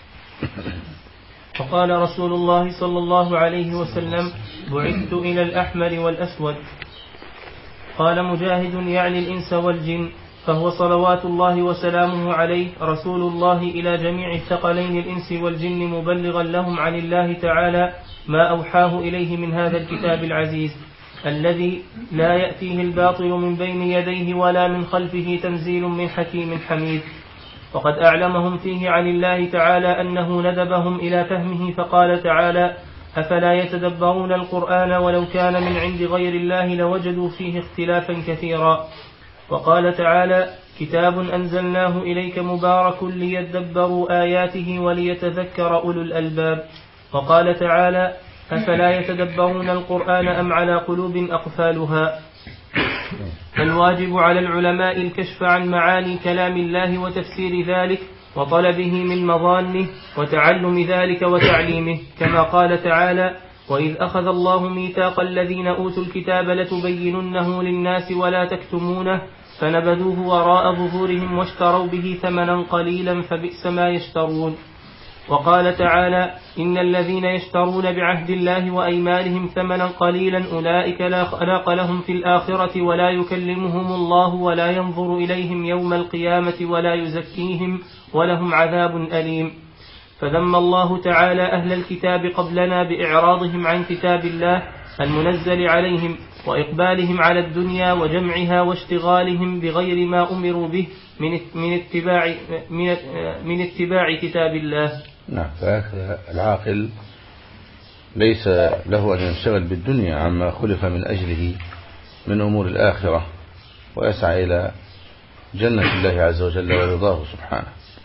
فقال رسول الله صلى الله عليه وسلم: بعثت إلى الأحمر والأسود. قال مجاهد: يعني الإنس والجن، فهو صلوات الله وسلامه عليه رسول الله إلى جميع الثقلين الإنس والجن، مبلغا لهم عن الله تعالى ما أوحاه إليه من هذا الكتاب العزيز الذي لا يأتيه الباطل من بين يديه ولا من خلفه، تنزيل من حكيم حميد. وقد أعلمهم فيه عن الله تعالى أنه ندبهم إلى فهمه، فقال تعالى: أفلا يتدبرون القرآن ولو كان من عند غير الله لوجدوا فيه اختلافا كثيرا. وقال تعالى: كتاب أنزلناه إليك مبارك ليدبروا آياته وليتذكر أولو الألباب. وقال تعالى: أفلا يتدبرون القرآن أم على قلوب أقفالها. فالواجب على العلماء الكشف عن معاني كلام الله وتفسير ذلك وطلبه من مظانه وتعلم ذلك وتعليمه، كما قال تعالى: وإذ أخذ الله ميثاق الذين أوتوا الكتاب لتبيننه للناس ولا تكتمونه فنبذوه وراء ظهورهم واشتروا به ثمنا قليلا فبئس ما يشترون. وقال تعالى: إن الذين يشترون بعهد الله وأيمانهم ثمنا قليلا أولئك لا خلاق لهم في الآخرة ولا يكلمهم الله ولا ينظر إليهم يوم القيامة ولا يزكيهم ولهم عذاب أليم. فذم الله تعالى أهل الكتاب قبلنا بإعراضهم عن كتاب الله المنزل عليهم وإقبالهم على الدنيا وجمعها واشتغالهم بغير ما أمروا به من اتباع من من اتباع كتاب الله. نعم. فهكذا العاقل ليس له أن ينشغل بالدنيا عما خلق من أجله من أمور الآخرة، ويسعى إلى جنة الله عز وجل ورضاه سبحانه.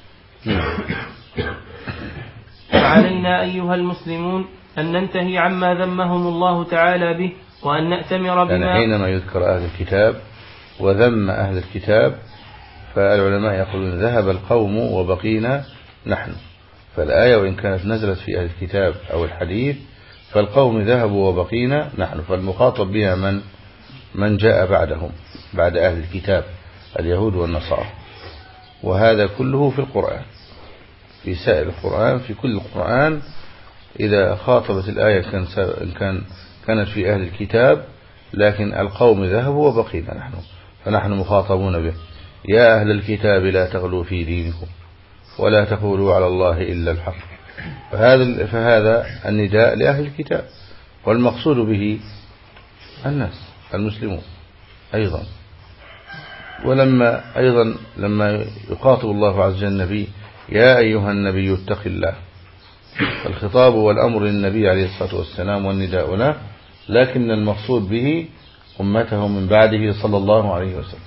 فعلينا أيها المسلمون أن ننتهي عما ذمهم الله تعالى به، وأن نأتمر بما يعني حينما يذكر أهل الكتاب وذم أهل الكتاب فالعلماء يقولون ذهب القوم وبقينا نحن. فالآية وإن كانت نزلت في أهل الكتاب أو الحديث فالقوم ذهبوا وبقينا نحن، فالمخاطب بها من من جاء بعدهم بعد أهل الكتاب اليهود والنصارى. وهذا كله في القرآن، في سائر القرآن، في كل القرآن إذا خاطبت الآية كان كان كانت في أهل الكتاب، لكن القوم ذهبوا وبقينا نحن، فنحن مخاطبون به: يا أهل الكتاب لا تغلوا في دينكم ولا تقولوا على الله إلا الحق. فهذا فهذا النداء لأهل الكتاب، والمقصود به الناس المسلمون أيضا. ولما أيضا لما يخاطب الله عز وجل النبي يا أيها النبي اتق الله، الخطاب والأمر للنبي عليه الصلاة والسلام والنداء له، لكن المقصود به أمته من بعده صلى الله عليه وسلم.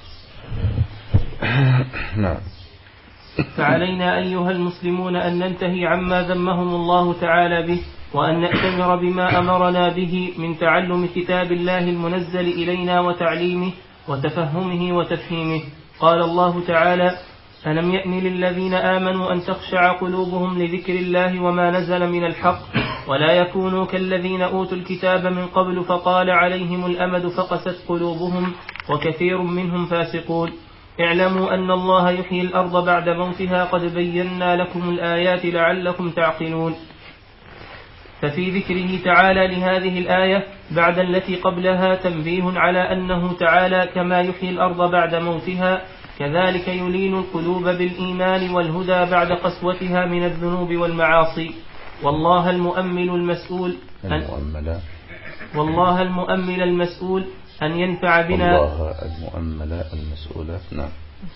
نعم. فعلينا أيها المسلمون أن ننتهي عما ذمهم الله تعالى به، وأن نأتمر بما أمرنا به من تعلم كتاب الله المنزل إلينا وتعليمه وتفهمه وتفهيمه. قال الله تعالى ألم يأن للذين آمنوا أن تخشع قلوبهم لذكر الله وما نزل من الحق ولا يكونوا كالذين أوتوا الكتاب من قبل فطال عليهم الأمد فقست قلوبهم وكثير منهم فاسقون. اعلموا أن الله يحيي الأرض بعد موتها قد بينا لكم الآيات لعلكم تعقلون. ففي ذكره تعالى لهذه الآية بعد التي قبلها تنبيه على أنه تعالى كما يحيي الأرض بعد موتها كذلك يلين القلوب بالإيمان والهدى بعد قسوتها من الذنوب والمعاصي. والله المؤمل المسؤول أن والله المؤمل المسؤول أن ينفع بنا والله المؤمل المسؤول نعم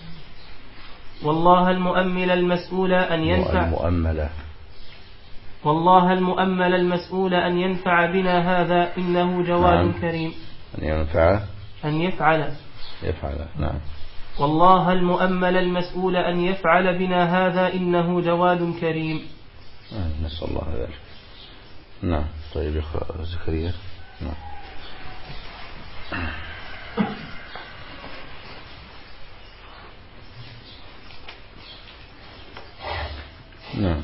والله المؤمل المسؤول أن ينفع المؤمل والله المؤمل المسؤول أن ينفع بنا هذا إنه جواد نعم. كريم. أن ينفع أن يفعل يفعل نعم. والله المؤمل المسؤول أن يفعل بنا هذا إنه جواد كريم. آه. نسأل الله ذلك. نعم. طيب يا زكريا. نعم. نعم.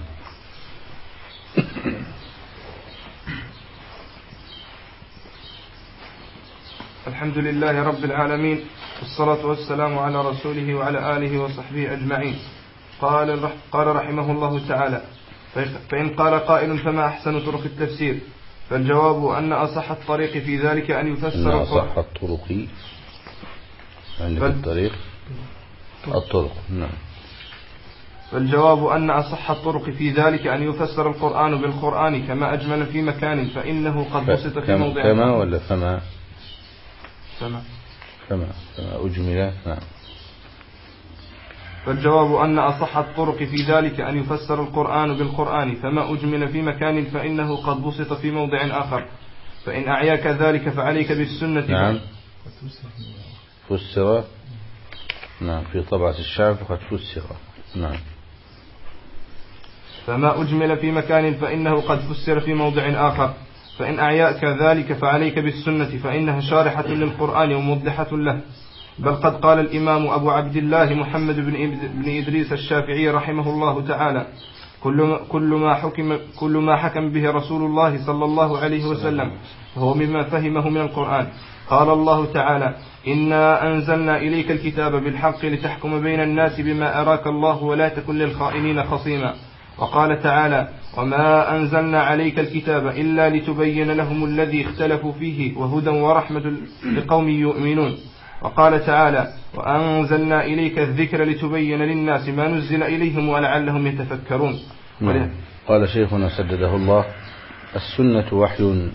الحمد لله رب العالمين، والصلاة والسلام على رسوله وعلى آله وصحبه أجمعين. قال قال رحمه الله تعالى: فإن قال قائل فما أحسن طرق التفسير؟ فالجواب أن أصح الطريق في ذلك أن يفسر أن أصح الطرق عندك الطريق الطرق نعم. فالجواب أن أصح الطرق في ذلك أن يفسر القرآن بالقرآن كما أجمل في مكان فإنه قد بسط في موضع كما ولا فما فما فما فما أجمل نعم. فالجواب أن أصح الطرق في ذلك أن يفسر القرآن بالقرآن فما أجمل في مكان فإنه قد بسط في موضع آخر. فإن أعياك ذلك فعليك بالسنة. نعم. فسر نعم في طبعة الشعب قد فسر نعم. فما أجمل في مكان فإنه قد فسر في موضع آخر. فإن أعياك ذلك فعليك بالسنة فإنها شارحة للقرآن وموضحة له. بل قد قال الإمام أبو عبد الله محمد بن إدريس الشافعي رحمه الله تعالى: كل كل ما حكم كل ما حكم به رسول الله صلى الله عليه وسلم فهو مما فهمه من القرآن. قال الله تعالى: إنا أنزلنا إليك الكتاب بالحق لتحكم بين الناس بما أراك الله ولا تكن للخائنين خصيما. وقال تعالى: وما أنزلنا عليك الكتاب إلا لتبين لهم الذي اختلفوا فيه وهدى ورحمة لقوم يؤمنون. وقال تعالى: وأنزلنا إليك الذكر لتبين للناس ما نزل إليهم ولعلهم يتفكرون. نعم. قال شيخنا سدده الله: السنة وحي.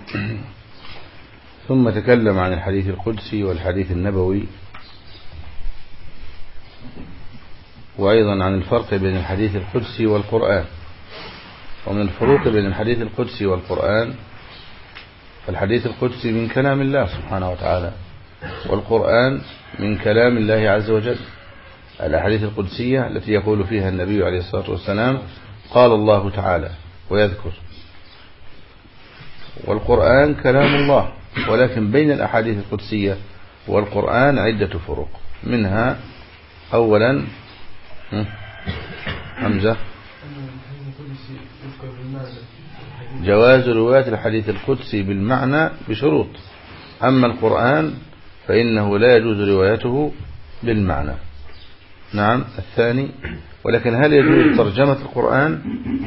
ثم تكلم عن الحديث القدسي والحديث النبوي، وأيضا عن الفرق بين الحديث القدسي والقرآن. ومن الفروق بين الحديث القدسي والقرآن فالحديث القدسي من كلام الله سبحانه وتعالى، والقرآن من كلام الله عز وجل. الأحاديث القدسية التي يقول فيها النبي عليه الصلاة والسلام قال الله تعالى ويذكر، والقرآن كلام الله. ولكن بين الأحاديث القدسية والقرآن عدة فروق، منها أولا حمزة جواز رواية الحديث القدسي بالمعنى بشروط. أما القرآن فإنه لا يجوز روايته بالمعنى. نعم. الثاني: ولكن هل يجوز ترجمة القرآن؟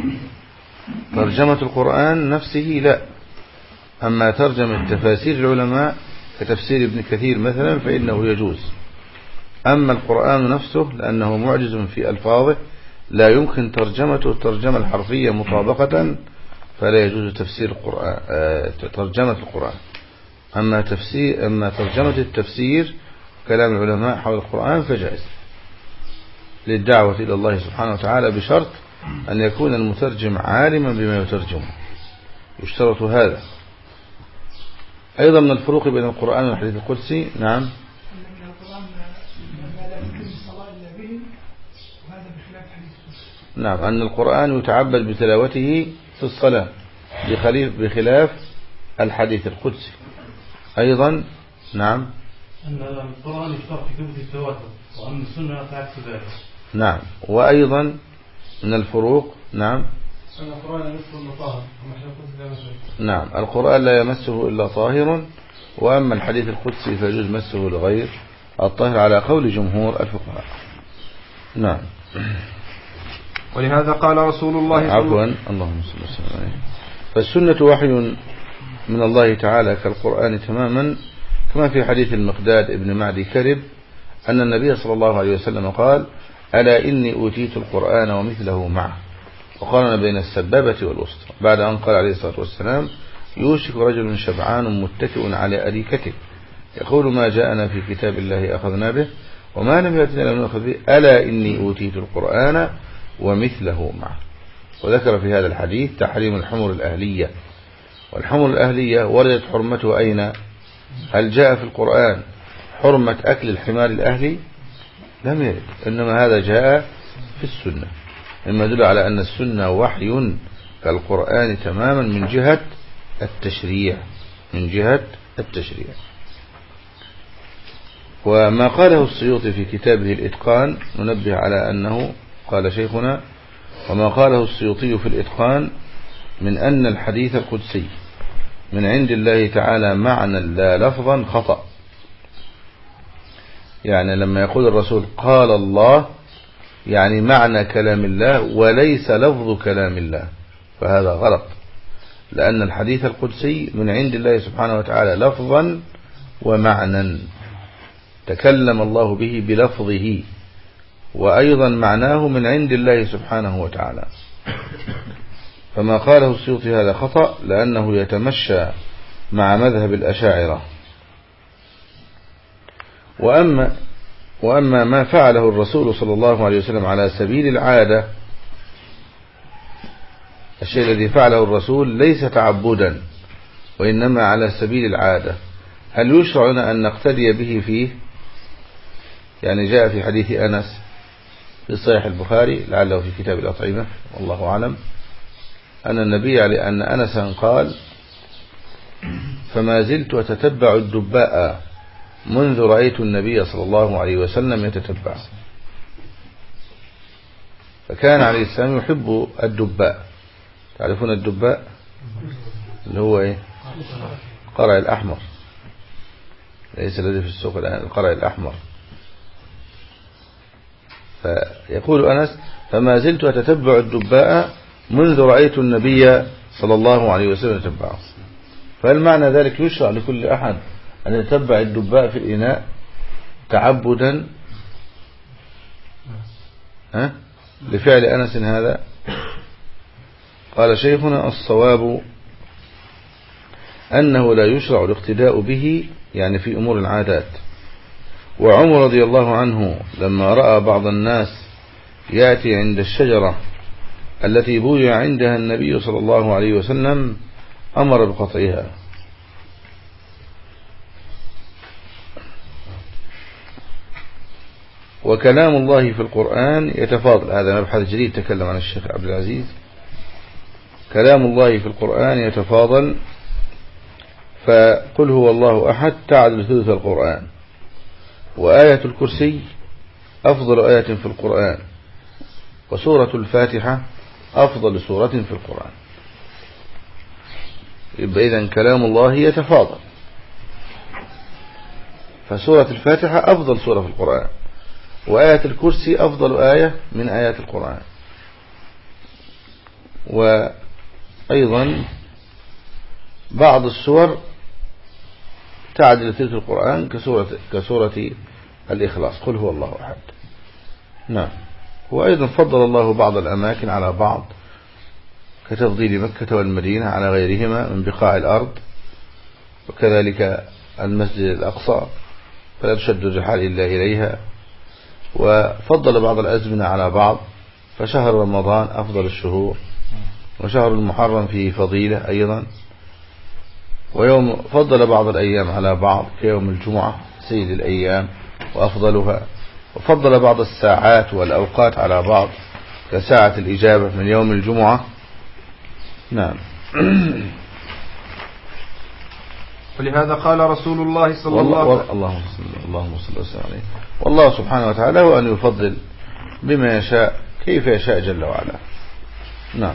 ترجمة القرآن نفسه لا. أما ترجمة تفاسير العلماء كتفسير ابن كثير مثلا فإنه يجوز. أما القرآن نفسه لأنه معجز في ألفاظه لا يمكن ترجمته الترجمة الحرفية مطابقة، فلا يجوز تفسير القرآن ترجمة القرآن. أما تفسير أما ترجمة التفسير كلام العلماء حول القرآن فجائز للدعوة إلى الله سبحانه وتعالى، بشرط أن يكون المترجم عالما بما يترجمه، يشترط هذا. أيضا من الفروق بين القرآن والحديث القدسي، نعم، نعم، أن القرآن يتعبد بتلاوته في الصلاة بخلاف الحديث القدسي. أيضا نعم، أن القرآن يشترط في كتب التواتر، وأن السنة عكس ذلك. نعم، وأيضا من الفروق، نعم، أن القرآن لا يمسه إلا طاهر. نعم، القرآن لا يمسه إلا طاهر، وأما الحديث القدسي فيجوز مسه لغير الطاهر على قول جمهور الفقهاء. نعم. ولهذا قال رسول الله صلى الله عفوا اللهم صل وسلم عليه. فالسنة وحي من الله تعالى كالقرآن تماما، كما في حديث المقداد ابن معدي كرب أن النبي صلى الله عليه وسلم قال: ألا إني أوتيت القرآن ومثله معه، وقارن بين السبابة والوسطى، بعد أن قال عليه الصلاة والسلام: يوشك رجل شبعان متكئ على أريكته يقول: ما جاءنا في كتاب الله أخذنا به، وما لم يأتنا لم نأخذ به، ألا إني أوتيت القرآن ومثله معه. وذكر في هذا الحديث تحريم الحمر الأهلية، والحمر الأهلية وردت حرمته أين؟ هل جاء في القرآن حرمة أكل الحمار الأهلي؟ لم يرد، إنما هذا جاء في السنة، مما يدل على أن السنة وحي كالقرآن تماما من جهة التشريع، من جهة التشريع. وما قاله السيوطي في كتابه الإتقان، ننبه على أنه قال شيخنا: وما قاله السيوطي في الإتقان من أن الحديث القدسي من عند الله تعالى معنى لا لفظا خطأ. يعني لما يقول الرسول قال الله، يعني معنى كلام الله وليس لفظ كلام الله، فهذا غلط، لأن الحديث القدسي من عند الله سبحانه وتعالى لفظا ومعنى، تكلم الله به بلفظه، وأيضا معناه من عند الله سبحانه وتعالى. فما قاله السيوطي هذا خطأ، لأنه يتمشى مع مذهب الأشاعرة. وأما, وأما ما فعله الرسول صلى الله عليه وسلم على سبيل العادة، الشيء الذي فعله الرسول ليس تعبدا وإنما على سبيل العادة، هل يشرع لنا أن نقتدي به فيه؟ يعني جاء في حديث أنس في صحيح البخاري لعله في كتاب الأطعمة والله أعلم، أن النبي عليه أن أنسا قال: فما زلت أتتبع الدباء منذ رأيت النبي صلى الله عليه وسلم يتتبع. فكان عليه السلام يحب الدباء. تعرفون الدباء اللي هو إيه؟ القرع الأحمر، ليس الذي في السوق الآن، القرع الأحمر. فيقول أنس: فما زلت أتتبع الدباء منذ رأيت النبي صلى الله عليه وسلم يتبعه. فهل معنى ذلك يشرع لكل أحد أن يتبع الدباء في الإناء تعبدا ها؟ لفعل أنس هذا؟ قال شيخنا: الصواب أنه لا يشرع الاقتداء به، يعني في أمور العادات. وعمر رضي الله عنه لما رأى بعض الناس يأتي عند الشجرة التي بويع عندها النبي صلى الله عليه وسلم أمر بقطعها. وكلام الله في القرآن يتفاضل، هذا مبحث جديد تكلم عن الشيخ عبد العزيز. كلام الله في القرآن يتفاضل، فقل هو الله أحد تعدل ثلث القرآن، وآية الكرسي أفضل آية في القرآن، وسورة الفاتحة أفضل سورة في القرآن. يبقى إذن كلام الله يتفاضل، فسورة الفاتحة أفضل سورة في القرآن، وآية الكرسي أفضل آية من آيات القرآن. وأيضا بعض السور تعدل ثلث القرآن كسورة, كسورة الإخلاص، قل هو الله أحد. نعم. وأيضا فضل الله بعض الأماكن على بعض، كتفضيل مكة والمدينة على غيرهما من بقاع الأرض، وكذلك المسجد الأقصى فلا تشد الرحال إلا إليها. وفضل بعض الأزمنة على بعض، فشهر رمضان أفضل الشهور، وشهر المحرم فيه فضيلة أيضا، ويوم فضل بعض الأيام على بعض كيوم الجمعة سيد الأيام وأفضلها، وفضل بعض الساعات والأوقات على بعض كساعة الإجابة من يوم الجمعة. نعم. ولهذا قال رسول الله صلى الله عليه وسلم اللهم صل اللهم صل وسلم عليه. والله سبحانه وتعالى هو أن يفضل بما يشاء كيف يشاء جل وعلا. نعم.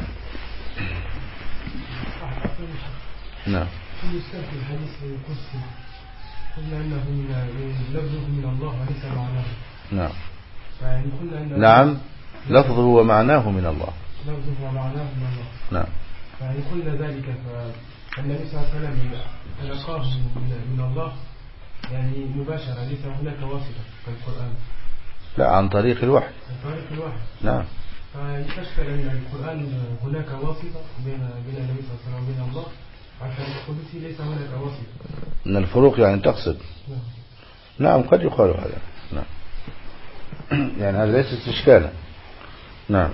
نعم. في الحديث القدسي قلنا أنه من لفظه من الله وليس معناه. نعم. يعني قلنا أنه نعم لفظه ومعناه من الله. لفظه ومعناه من الله. نعم. يعني قلنا ذلك فالنبي صلى الله عليه وسلم تلقاه من الله يعني مباشرة، ليس هناك واسطة كالقرآن. لا، عن طريق الوحي. عن طريق الوحي. نعم. فيشكل أن القرآن هناك واسطة بين بين النبي صلى الله عليه وسلم وبين الله، عشان القدسي ليس هناك واسطة. من الفروق يعني تقصد. نعم. نعم قد يقال هذا. نعم. يعني هذا ليس استشكالا. نعم.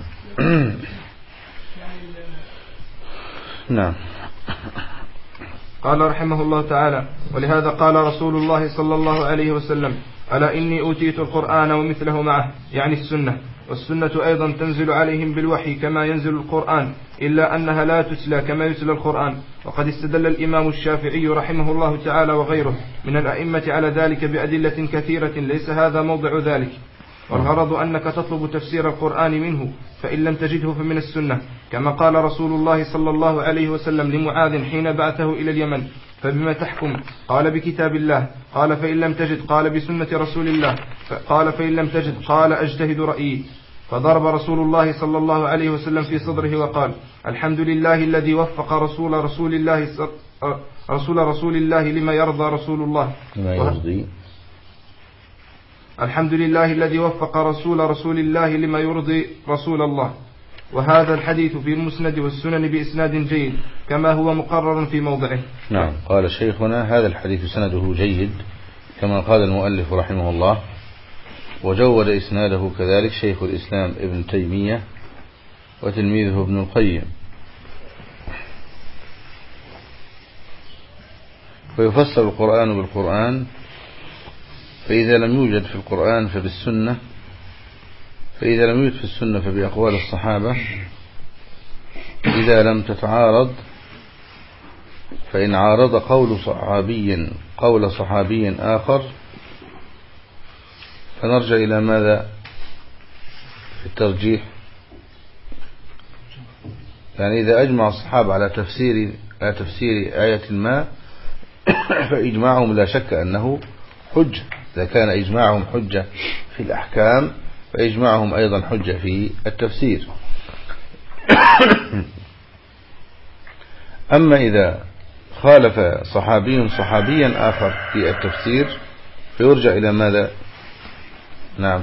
نعم. قال رحمه الله تعالى: ولهذا قال رسول الله صلى الله عليه وسلم: ألا إني أوتيت القرآن ومثله معه، يعني السنة، والسنة أيضا تنزل عليهم بالوحي كما ينزل القرآن، إلا أنها لا تتلى كما يتلى القرآن. وقد استدل الإمام الشافعي رحمه الله تعالى وغيره من الأئمة على ذلك بأدلة كثيرة، ليس هذا موضع ذلك. والغرض أنك تطلب تفسير القرآن منه، فإن لم تجده فمن السنة، كما قال رسول الله صلى الله عليه وسلم لمعاذ حين بعثه إلى اليمن: فبما تحكم؟ قال: بكتاب الله. قال: فإن لم تجد؟ قال: بسنة رسول الله. قال: فإن لم تجد؟ قال: أجتهد رأيي. فضرب رسول الله صلى الله عليه وسلم في صدره وقال: الحمد لله الذي وفق رسول رسول الله رسول رسول الله لما يرضى رسول الله لما يرضي الحمد لله الذي وفق رسول رسول الله لما يرضي رسول الله. وهذا الحديث في المسند والسنن بإسناد جيد كما هو مقرر في موضعه. نعم. قال شيخنا: هذا الحديث سنده جيد كما قال المؤلف رحمه الله، وجود إسناده كذلك شيخ الإسلام ابن تيمية وتلميذه ابن القيم. ويفسر القرآن بالقرآن، فإذا لم يوجد في القرآن فبالسنة، فإذا لم يوجد في السنة فبأقوال الصحابة، إذا لم تتعارض، فإن عارض قول صحابي قول صحابي آخر فنرجع إلى ماذا في الترجيح؟ يعني إذا أجمع الصحابة على تفسير على تفسير آية ما فإجماعهم لا شك أنه حجة. إذا كان إجماعهم حجة في الأحكام فإجماعهم أيضا حجة في التفسير. أما إذا خالف صحابي صحابيا آخر في التفسير فيرجع إلى ماذا؟ نعم.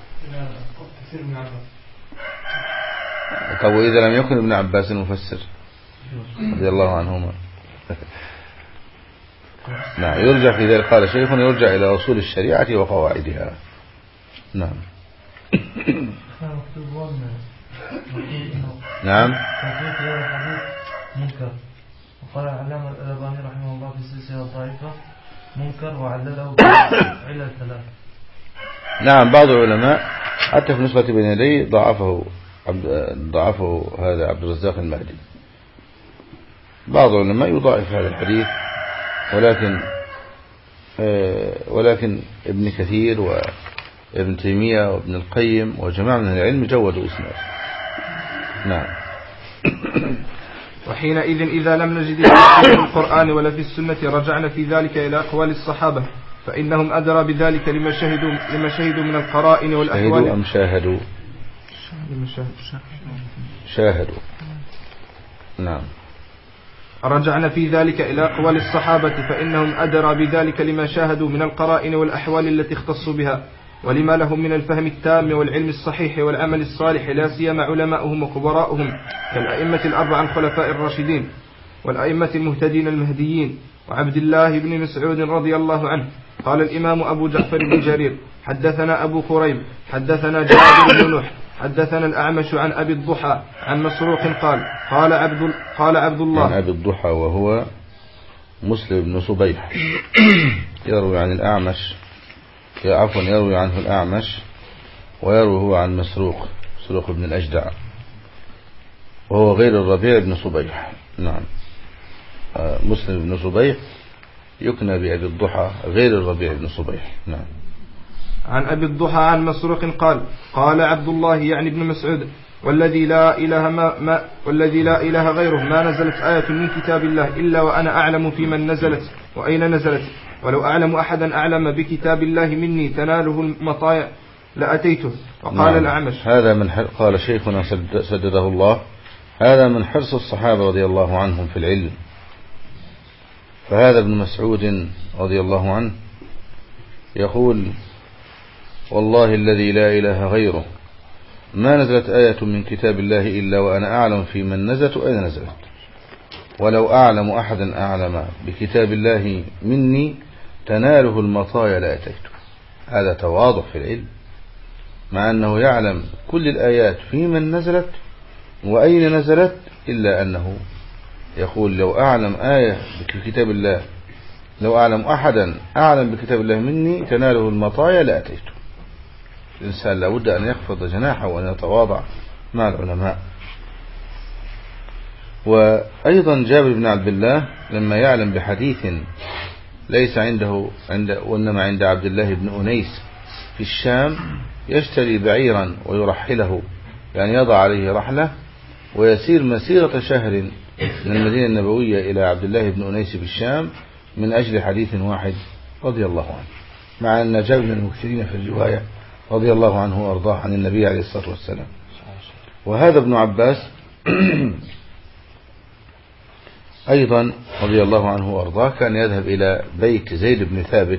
طب وإذا لم يكن ابن عباس المفسر رضي الله عنهما؟ نعم. يرجع في ذلك قال شيخنا يرجع إلى أصول الشريعة وقواعدها. نعم. نعم. منكر. وقال العلامة الألباني رحمه الله في السلسلة الضعيفة: منكر، وعلله علل ثلاث. نعم. بعض العلماء حتى في نسخة بن يدي ضعفه ضعفه هذا عبد الرزاق المهدي. بعض العلماء يضاعف هذا الحديث، ولكن ولكن ابن كثير وابن تيمية وابن القيم وجماعة من العلم جودوا اسناده. نعم. وحينئذ إذا لم نجد في القرآن ولا في السنة رجعنا في ذلك إلى أقوال الصحابة، فإنهم أدرى بذلك لما شهدوا لما شهدوا من القرائن والأحوال. شهدوا أم شاهدوا؟ شاهدوا. نعم. رجعنا في ذلك إلى أقوال الصحابة، فإنهم أدرى بذلك لما شاهدوا من القرائن والأحوال التي اختصوا بها، ولما لهم من الفهم التام والعلم الصحيح والعمل الصالح، لا سيما علماؤهم وكبراؤهم كالأئمة الأربعة الخلفاء الراشدين والأئمة المهتدين المهديين وعبد الله بن مسعود رضي الله عنه قال الإمام أبو جعفر بن جرير حدثنا أبو كريب حدثنا جابر بن نوح حدثنا الأعمش عن أبي الضحى عن مسروق قال قال عبد قال عبد الله عن أبي الضحى وهو مسلم بن صبيح يروي عن الأعمش عفوا يروي عنه الأعمش ويروي هو عن مسروق مسروق بن الأجدع وهو غير الربيع بن صبيح. نعم مسلم بن صبيح يكنى بأبي الضحى غير الربيع بن صبيح. نعم. عن أبي الضحى عن مسروق قال قال عبد الله يعني ابن مسعود والذي لا إله ما, ما والذي لا إله غيره ما نزلت آية من كتاب الله إلا وأنا أعلم في من نزلت وأين نزلت ولو أعلم أحدا أعلم بكتاب الله مني تناله المطايا لأتيته. وقال نعم. الأعمش هذا من قال شيخنا سدده الله هذا من حرص الصحابة رضي الله عنهم في العلم. فهذا ابن مسعود رضي الله عنه يقول والله الذي لا إله غيره ما نزلت آية من كتاب الله إلا وأنا أعلم في من نزلت وأين نزلت ولو أعلم أحدا أعلم بكتاب الله مني تناله المطايا لأتيته. هذا تواضع في العلم مع أنه يعلم كل الآيات في من نزلت وأين نزلت إلا أنه يقول لو أعلم آية بكتاب الله لو أعلم أحدا أعلم بكتاب الله مني تناله المطايا لأتيته. الإنسان لابد أن يخفض جناحه وأن يتواضع مع العلماء. وأيضا جابر بن عبد الله لما يعلم بحديث ليس عنده عند وإنما عند عبد الله بن أنيس في الشام يشتري بعيرا ويرحله يعني يضع عليه رحلة ويسير مسيرة شهر من المدينة النبوية إلى عبد الله بن أنيس بالشام من أجل حديث واحد رضي الله عنه مع أن جابر من المكثرين في الرواية رضي الله عنه وأرضاه عن النبي عليه الصلاة والسلام. وهذا ابن عباس أيضا رضي الله عنه وأرضاه كان يذهب إلى بيت زيد بن ثابت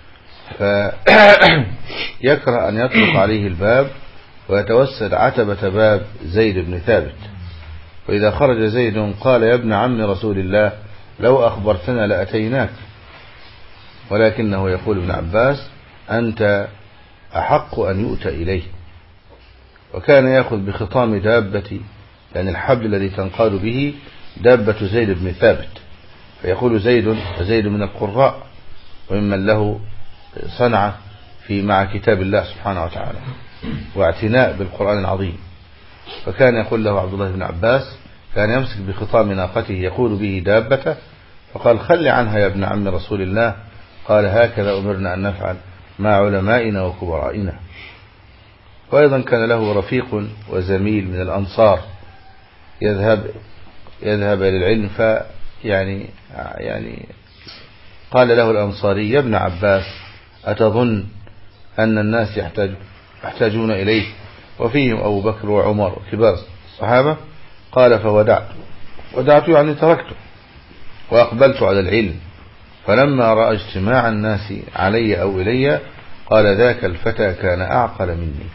فيكره أن يطرق عليه الباب ويتوسد عتبة باب زيد بن ثابت وإذا خرج زيد قال يا ابن عم رسول الله لو أخبرتنا لأتيناك ولكنه يقول ابن عباس أنت أحق أن يؤتى إليه. وكان يأخذ بخطام دابة يعني الحبل الذي تنقاد به دابة زيد بن ثابت فيقول زيد زيد من القراء وممن له صنعة في مع كتاب الله سبحانه وتعالى واعتناء بالقرآن العظيم. فكان يقول له عبد الله بن عباس كان يمسك بخطام ناقته يقول به دابته فقال خل عنها يا ابن عم رسول الله قال هكذا أمرنا أن نفعل مع علمائنا وكبرائنا. وأيضا كان له رفيق وزميل من الأنصار يذهب يذهب للعلم فيعني يعني قال له الأنصاري يا ابن عباس أتظن أن الناس يحتاج يحتاجون إليك وفيهم أبو بكر وعمر كبار الصحابة قال فودعت ودعت يعني تركته وأقبلت على العلم فلما رأى اجتماع الناس علي أو إلي قال ذاك الفتى كان أعقل مني.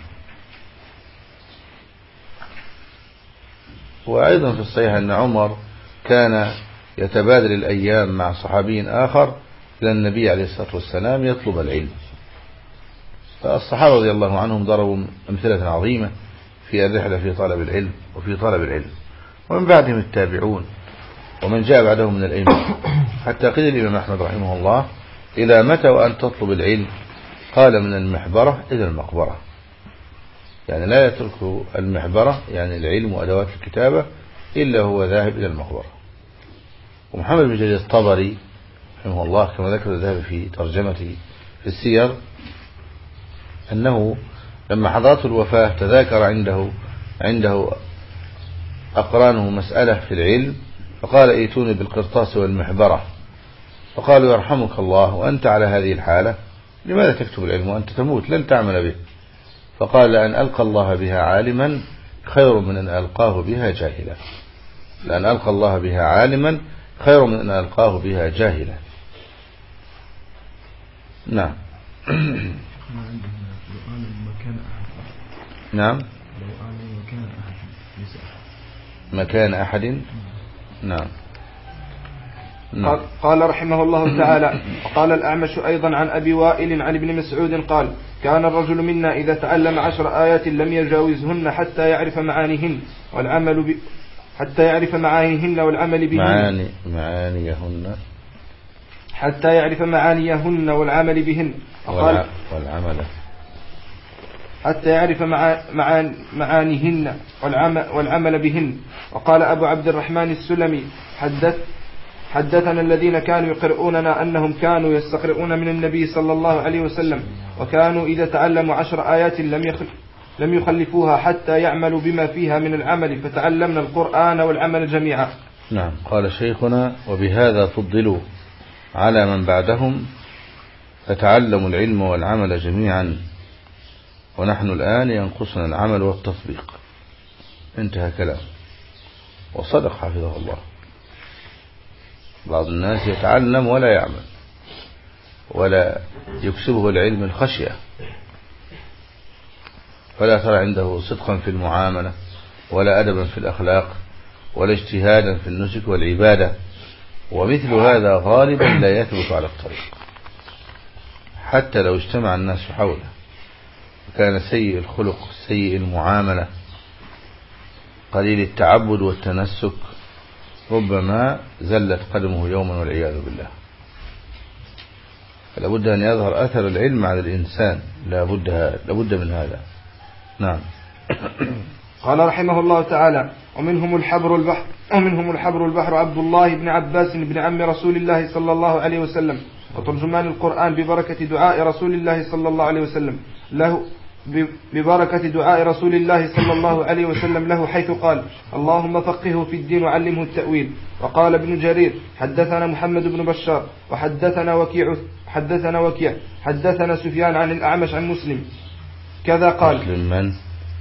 وأيضا في الصحيح أن عمر كان يتبادل الأيام مع صحابي آخر إلى النبي عليه الصلاة والسلام يطلب العلم. فالصحابة رضي الله عنهم ضربوا أمثلة عظيمة في الرحلة في طلب العلم وفي طلب العلم. ومن بعدهم التابعون ومن جاء بعدهم من الأئمة حتى قيل الإمام أحمد رحمه الله إلى متى وأن تطلب العلم قال من المحبرة إلى المقبرة يعني لا يترك المحبرة يعني العلم وأدوات الكتابة إلا هو ذاهب إلى المقبرة. ومحمد بن جرير الطبري رحمه الله كما ذكر الذهبي في ترجمته في السير أنه لما حضرته الوفاة تذاكر عنده عنده أقرانه مسألة في العلم فقال ائتوني بالقرطاس والمحبرة فقالوا يرحمك الله وأنت على هذه الحالة لماذا تكتب العلم وأنت تموت لن تعمل به؟ فقال لأن ألقى الله بها عالما خير من أن ألقاه بها جاهلا لأن ألقى الله بها عالما خير من أن ألقاه بها جاهلا. نعم. نعم مكان أحد. نعم قال, قال رحمه الله تعالى: وقال الأعمش أيضا عن أبي وائل عن ابن مسعود قال: كان الرجل منا إذا تعلم عشر آيات لم يجاوزهن حتى يعرف معانيهن والعمل ب... حتى يعرف معانيهن والعمل بهن معاني معانيهن حتى يعرف معانيهن والعمل بهن وقال والعمل حتى يعرف معان معانيهن والعمل, والعمل بهن. وقال أبو عبد الرحمن السلمي: حدث حدثنا الذين كانوا يقرؤوننا أنهم كانوا يستقرؤون من النبي صلى الله عليه وسلم، وكانوا إذا تعلموا عشر آيات لم يخل لم يخلفوها حتى يعملوا بما فيها من العمل، فتعلمنا القرآن والعمل جميعا. نعم. قال شيخنا: وبهذا فضلوا على من بعدهم فتعلموا العلم والعمل جميعا، ونحن الآن ينقصنا العمل والتطبيق. انتهى كلام. وصدق حفظه الله. بعض الناس يتعلم ولا يعمل، ولا يكسبه العلم الخشية، فلا ترى عنده صدقا في المعاملة، ولا أدبا في الأخلاق، ولا اجتهادا في النسك والعبادة. ومثل هذا غالبا لا يثبت على الطريق، حتى لو اجتمع الناس حوله، كان سيء الخلق سيء المعاملة قليل التعبد والتنسك، ربما زلت قدمه يوما والعياذ بالله. لابد أن يظهر أثر العلم على الإنسان، لابد لابد من هذا. نعم. قال رحمه الله تعالى: ومنهم الحبر البحر ومنهم الحبر البحر عبد الله بن عباس بن عم رسول الله صلى الله عليه وسلم، وترجمان القرآن ببركة دعاء رسول الله صلى الله عليه وسلم له ببركة دعاء رسول الله صلى الله عليه وسلم له، حيث قال: اللهم فقهه في الدين وعلمه التأويل. وقال ابن جرير: حدثنا محمد بن بشار وحدثنا وكيع حدثنا وكيع حدثنا سفيان عن الأعمش عن مسلم كذا قال. مسلم من؟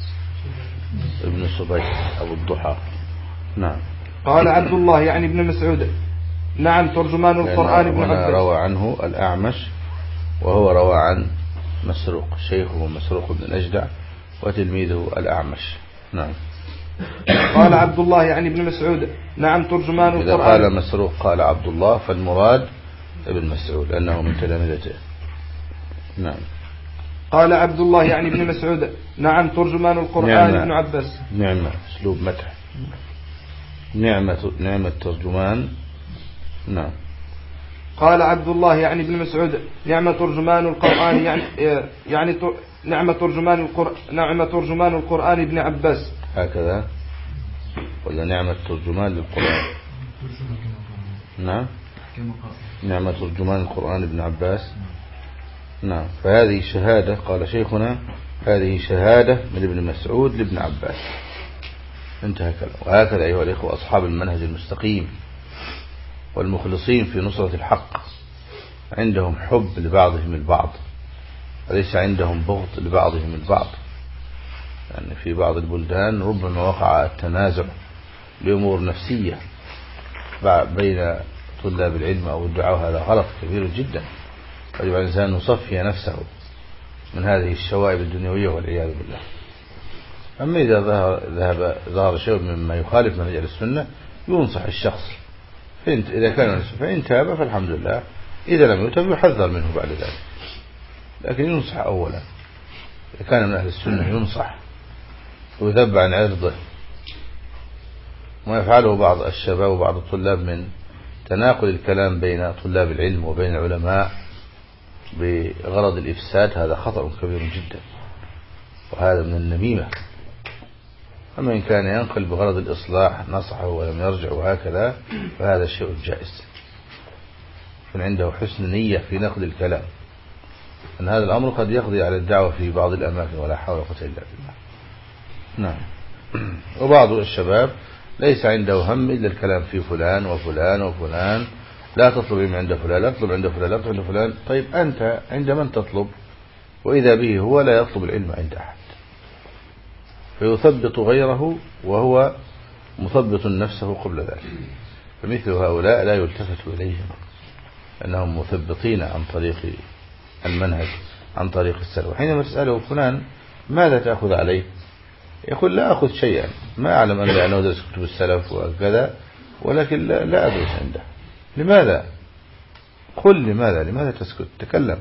ابن صبيح أبو الضحى. نعم. قال عبد الله يعني ابن مسعود: نعم ترجمان القرآن ابن عباس. روى عنه الأعمش، وهو روى عن مسروق، شيخه مسروق بن الأجدع وتلميذه الأعمش. نعم. قال عبد الله يعني ابن مسعود: نعم ترجمان القرآن. إذا قال مسروق قال عبد الله فالمراد ابن مسعود لأنه من تلامذته. نعم. قال عبد الله يعني ابن مسعود: نعم ترجمان القرآن ابن عباس. نعمة أسلوب مدح. نعمة نعمة ترجمان. نعم. قال عبد الله يعني ابن مسعود: نعمة ترجمان القرآن يعني يعني نعمة ترجمان القرآن نعمة ترجمان القرآن ابن عباس. هكذا ولا نعمة ترجمان للقرآن؟ نعم. نعمة ترجمان القرآن ابن عباس. نعم. فهذه شهادة، قال شيخنا: هذه شهادة من ابن مسعود لابن عباس. انتهى كلام. وهكذا أيها الإخوة أصحاب المنهج المستقيم والمخلصين في نصرة الحق عندهم حب لبعضهم البعض، وليس عندهم بغض لبعضهم البعض. يعني في بعض البلدان ربما وقع التنازع لأمور نفسية بين طلاب العلم أو الدعاء، هذا غلط كبير جدا. يجب على الإنسان أن يصفي نفسه من هذه الشوائب الدنيوية والعياذ بالله. أما إذا ظهر, ذهب ظهر شيء مما يخالف منهج السنة ينصح الشخص، إذا كان فإن تاب فالحمد لله، إذا لم يتب يحذر منه بعد ذلك، لكن ينصح أولا. إذا كان من أهل السنة ينصح ويذب عن عرضه، وما يفعله بعض الشباب وبعض الطلاب من تناقل الكلام بين طلاب العلم وبين العلماء بغرض الإفساد، هذا خطأ كبير جدا، وهذا من النميمة. أما إن كان ينقل بغرض الإصلاح نصحه ولم يرجع وهكذا فهذا الشيء جائز، يكون عنده حسن نية في نقل الكلام، أن هذا الأمر قد يقضي على الدعوة في بعض الأماكن، ولا حول ولا قوة إلا بالله. نعم. وبعض الشباب ليس عنده هم إلا الكلام في فلان وفلان وفلان، لا تطلب علم عند فلان، لا تطلب عند فلان، لا تطلب عند فلان. طيب أنت عند من تطلب؟ وإذا به هو لا يطلب العلم عند أحد، فيثبط غيره وهو مثبط نفسه قبل ذلك. فمثل هؤلاء لا يلتفت إليهم، أنهم مثبطين عن طريق المنهج، عن طريق السلف. حينما تسأله فلان ماذا تأخذ عليه؟ يقول لا أخذ شيئا، ما أعلم أن أنا أدرس كتب السلف وكذا، ولكن لا, لا أدرس عنده. لماذا؟ قل لماذا لماذا تسكت؟ تكلم.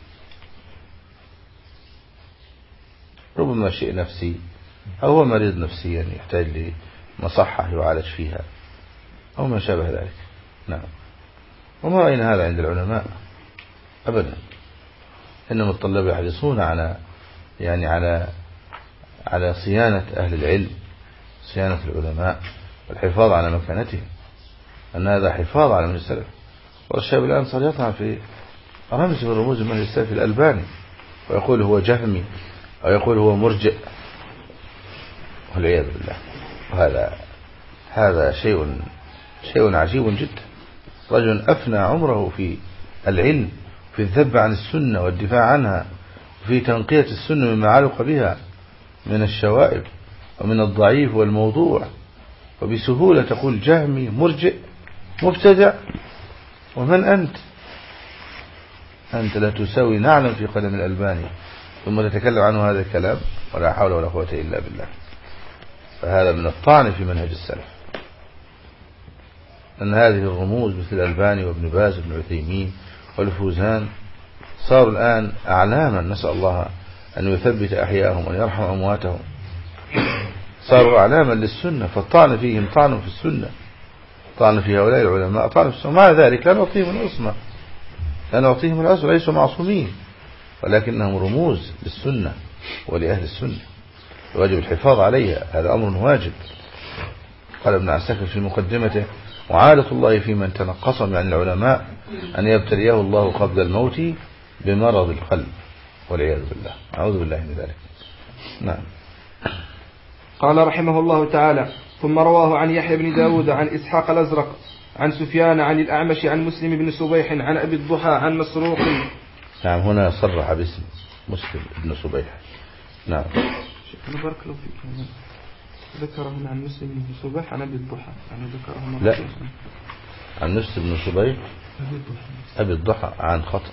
ربما شيء نفسي أو هو مريض نفسيا يحتاج لمصحة يعالج فيها أو ما شابه ذلك. نعم. وما رأينا هذا عند العلماء أبدا، إنما الطلاب يحرصون على يعني على على صيانة أهل العلم، صيانة العلماء، والحفاظ على مكانتهم، أن هذا حفاظ على من السلف. والشاب الآن صار يطعن في رمز من رموز من السلف الألباني ويقول هو جهمي أو يقول هو مرجئ والعياذ بالله. وهذا هذا شيء شيء عجيب جدا. رجل أفنى عمره في العلم، في الذب عن السنة والدفاع عنها، وفي تنقية السنة مما علق بها من الشوائب ومن الضعيف والموضوع، وبسهولة تقول جهمي مرجئ مبتدع. ومن أنت؟ أنت لا تساوي نعلم في قدم الألباني ثم تتكلم عنه هذا الكلام، ولا حول ولا قوة إلا بالله. فهذا من الطعن في منهج السلف، أن هذه الرموز مثل الألباني وابن باز وابن عثيمين والفوزان صاروا الآن أعلاما، نسأل الله أن يثبت أحياءهم وأن يرحم أمواتهم. صاروا أعلاما للسنة، فالطعن فيهم طعن في السنة، طعن في هؤلاء العلماء طعن في السنة. مع ذلك لا نعطيهم العصمة، لا نعطيهم العصمة، ليسوا معصومين، ولكنهم رموز للسنة ولأهل السنة، واجب الحفاظ عليها، هذا أمر واجب. قال ابن عساكر في مقدمته: وعادة الله في من تنقصهم عن العلماء أن يبتليه الله قبل الموت بمرض القلب والعياذ بالله، أعوذ بالله من ذلك. نعم. قال رحمه الله تعالى: ثم رواه عن يحيى بن داود عن إسحاق الأزرق عن سفيان عن الأعمش عن مسلم بن صبيح عن أبي الضحى عن مسروق. نعم، هنا صرح باسم مسلم بن صبيح. نعم. شكرا بارك الله فيك. ذكره هنا عن مسلم بن صبيح عن أبي الضحى، يعني ذكره مرة. لا، عن مسلم بن صبيح أبي الضحى عن خطأ.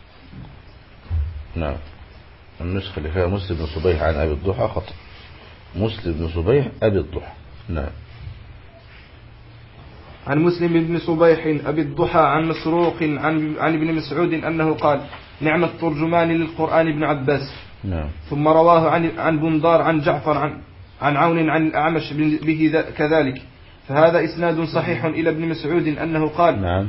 نعم، النسخة اللي فيها مسلم بن صبيح عن أبي الضحى خطأ. مسلم بن صبيح أبي الضحى. نعم. عن مسلم بن صبيح أبي الضحى عن مسروق عن عن ابن مسعود أنه قال: نعم الترجمان للقرآن ابن عباس. نعم. ثم رواه عن عن بندار عن جعفر عن عن عون عن الأعمش به كذلك، فهذا إسناد صحيح إلى ابن مسعود أنه قال. نعم.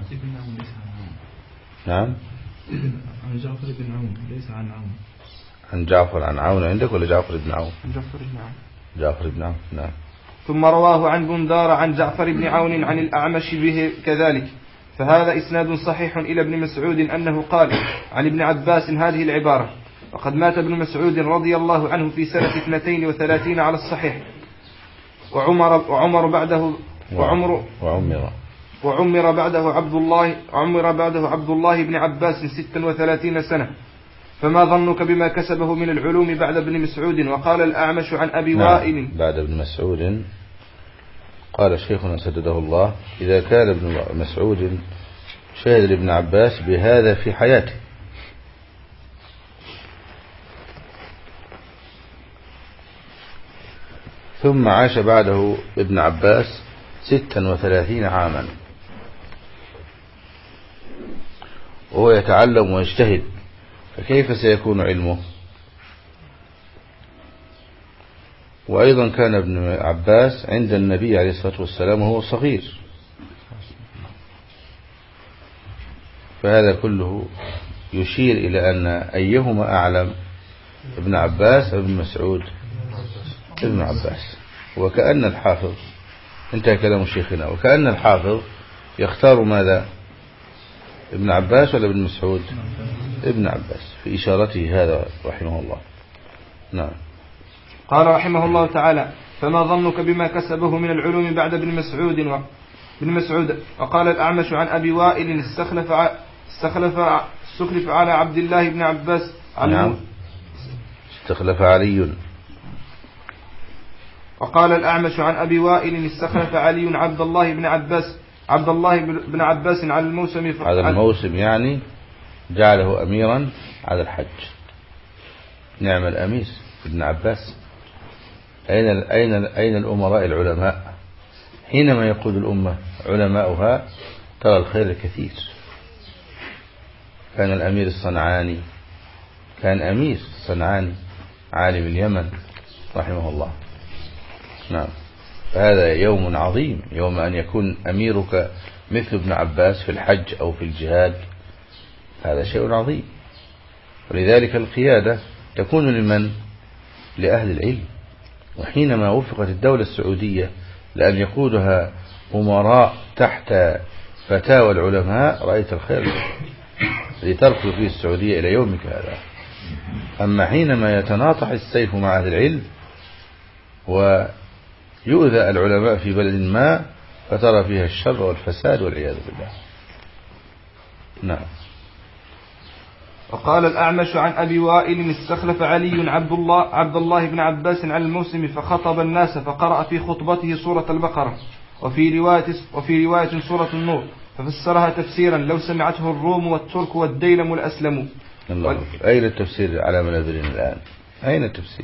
نعم. عن جعفر بن عون، ليس عن عون. عن جعفر عن عون عندك ولا جعفر بن عون؟ جعفر بن عون. جعفر بن عون. نعم. ثم رواه عن بندار عن جعفر بن عون عن الأعمش به كذلك، فهذا إسناد صحيح إلى ابن مسعود أنه قال عن ابن عباس هذه العبارة: وقد مات ابن مسعود رضي الله عنه في سنة اثنتين وثلاثين على الصحيح، وعمر وعمر بعده وعمر وعمر وعمر بعده عبد الله عمر بعده عبد الله بن عباس ستة وثلاثين سنة، فما ظنك بما كسبه من العلوم بعد ابن مسعود؟ وقال الأعمش عن أبي نعم. وائل بعد ابن مسعود قال شيخنا سدده الله: إذا كان ابن مسعود شهد لابن عباس بهذا في حياته، ثم عاش بعده ابن عباس ستا وثلاثين عاما وهو يتعلم ويجتهد، فكيف سيكون علمه؟ وأيضا كان ابن عباس عند النبي عليه الصلاة والسلام وهو صغير، فهذا كله يشير إلى أن أيهما أعلم، ابن عباس أو ابن مسعود؟ ابن عباس. وكأن الحافظ، انتهى كلام شيخنا، وكأن الحافظ يختار ماذا؟ ابن عباس ولا ابن مسعود؟ ابن عباس في إشارته هذا رحمه الله. نعم. قال رحمه الله تعالى: فما ظنك بما كسبه من العلوم بعد ابن مسعود و... ابن مسعود. وقال الأعمش عن أبي وائل: استخلف ع... استخلف ع... استخلف على عبد الله بن عباس. نعم. استخلف علي. وقال الأعمش عن أبي وائل: استخلف علي عبد الله بن عباس عبد الله بن عباس على الموسم ف... على الموسم، يعني جعله أميرا على الحج. نعم الأمير ابن عباس. أين أين أين الأمراء العلماء حينما يقود الأمة علماؤها ترى الخير الكثير. كان الأمير الصنعاني كان أمير صنعاني عالم اليمن رحمه الله. نعم. فهذا يوم عظيم، يوم أن يكون أميرك مثل ابن عباس في الحج أو في الجهاد، هذا شيء عظيم. ولذلك القيادة تكون لمن؟ لأهل العلم. وحينما وفقت الدولة السعودية لأن يقودها أمراء تحت فتاوى العلماء رأيت الخير لتركض فيه السعودية إلى يومك هذا. أما حينما يتناطح السيف مع أهل العلم ويؤذى العلماء في بلد ما فترى فيها الشر والفساد والعياذ بالله. نعم. وقال الأعمش عن أبي وائل استخلف علي عبد الله, عبد الله بن عباس على الموسم فخطب الناس فقرأ في خطبته سورة البقرة وفي رواية, وفي رواية سورة النور ففسرها تفسيرا لو سمعته الروم والترك والديلم والأسلموا. الله و... أين التفسير على منابرنا الآن؟ أين التفسير؟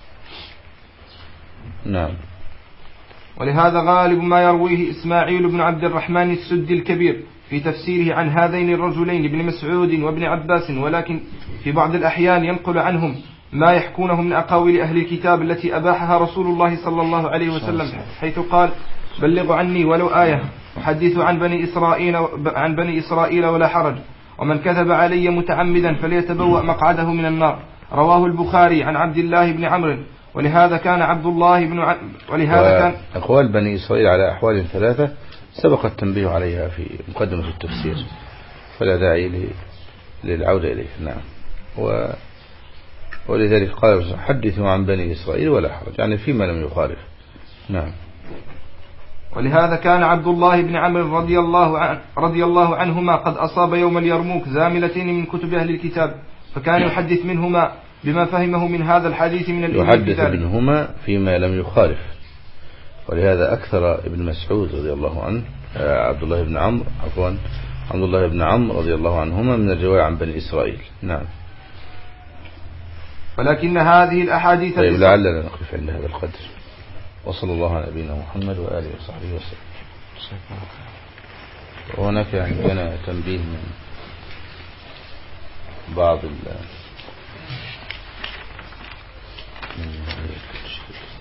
نعم. ولهذا غالب ما يرويه إسماعيل بن عبد الرحمن السدي الكبير في تفسيره عن هذين الرجلين ابن مسعود وابن عباس، ولكن في بعض الأحيان ينقل عنهم ما يحكونه من أقاويل أهل الكتاب التي أباحها رسول الله صلى الله عليه وسلم، حيث قال بلغوا عني ولو آية وحدثوا عن بني إسرائيل, عن بني إسرائيل ولا حرج، ومن كذب علي متعمدا فليتبوأ مقعده من النار. رواه البخاري عن عبد الله بن عمرو. ولهذا كان عبد الله بن ع... ولهذا كان أقوال بني إسرائيل على أحوال ثلاثة سبق التنبيه عليها في مقدمة التفسير، فلا داعي للعودة إليه. نعم. و... ولذلك قال حدثوا عن بني إسرائيل ولا حرج، يعني فيما لم يخالف. نعم. ولهذا كان عبد الله بن عمرو رضي الله عن رضي الله عنهما قد أصاب يوم اليرموك زاملتين من كتب أهل الكتاب، فكان يحدث منهما بما فهمه من هذا الحديث من الإيمان، يحدث منهما فيما لم يخالف. ولهذا أكثر ابن مسعود رضي الله عنه عبد الله بن عمرو عفوا عبد الله بن عمرو رضي الله عنهما من الرواية عن بني إسرائيل. نعم. ولكن هذه الأحاديث طيب لعلنا نقف عند هذا القدر، وصلى الله على نبينا محمد وآله وصحبه وسلم. وهناك عندنا تنبيه من بعض ال